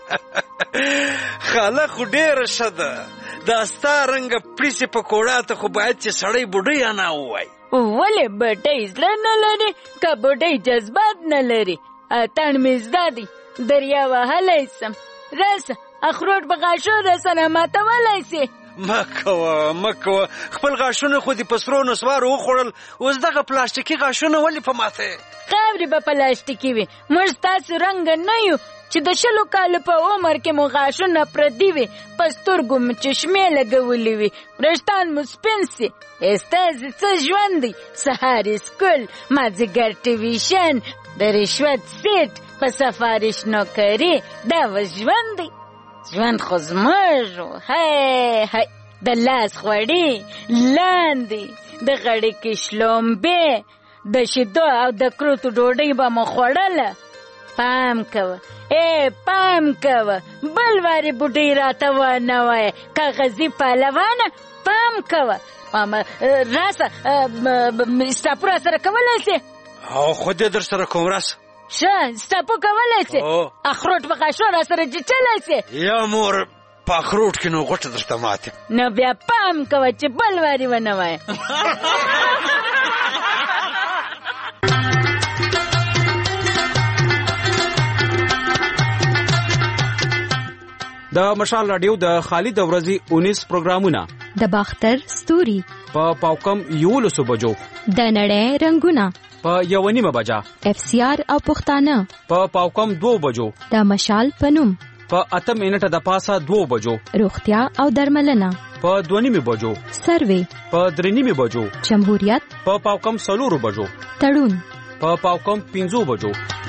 خاله خو ډېره ښه ده. دا ستا رنګه پړیسې پکوړه ته خو باید چې سړی بوډۍ انا ووایي. ولې بوډۍ زړه نه لري که بوډۍ جذبات نه لري؟ اتڼ مې زده دی دریا وهلی سم راسه اخروټ په غاښو راسره ماتولی سې مه کوه مه کوه خپل غاښونه خو دې په سرو نسوارو وخوړل اوس دغه پلاستیکي غاښونه ولې په ماته خاورې به پلاستیکي وي موږ ستاسو رنګه نه یو چې د شلو کالو په عمر کې مو غاښونه پردي وي په سترګو مو چشمې لګولې وي وریښتان مو سپین سي ستاسې څه ژوند دی سهار سکول مازدیګر ټیویشن د رشوت سیټ په سفارش نوکري دا و ژوند دی ژوند خو زموږ هی هی د لاس خوړې لاندې د غړې کې شلومبې د شیدو او د کروتو ډوډۍ به مو خوړله پام کوه ای پام کوه بل وارې بوډۍ راته ونه وایه کاغذي پهلوانه پام کوه راسه سټاپو را سره کولی سې او خو دې در سره کوم راسه ښه سټاپو کولی سې اخروټ په غاښو را سره چیچلی سې یا مور په اخروټ کې نو غوټه درته ماتې نو بیا پام کوه چې بل وارې ونه وایه د مشال رادیو د خالد ورځي اونیس پروګرامونه د باختر ستوري په پاوکم یولسو بجو د نړۍ رنگونه په یو نیمه بجا اف سی آر او پښتانه په پاوکم دو بجو د مشال پنوم په اته منټه د پاسه دو بجو روغتیا او درملنه په دوه نیمه بجو سروي په درې نیمه بجو جمهوریت په پاوکم سلورو بجو تړون په پاوکم پنځو بجو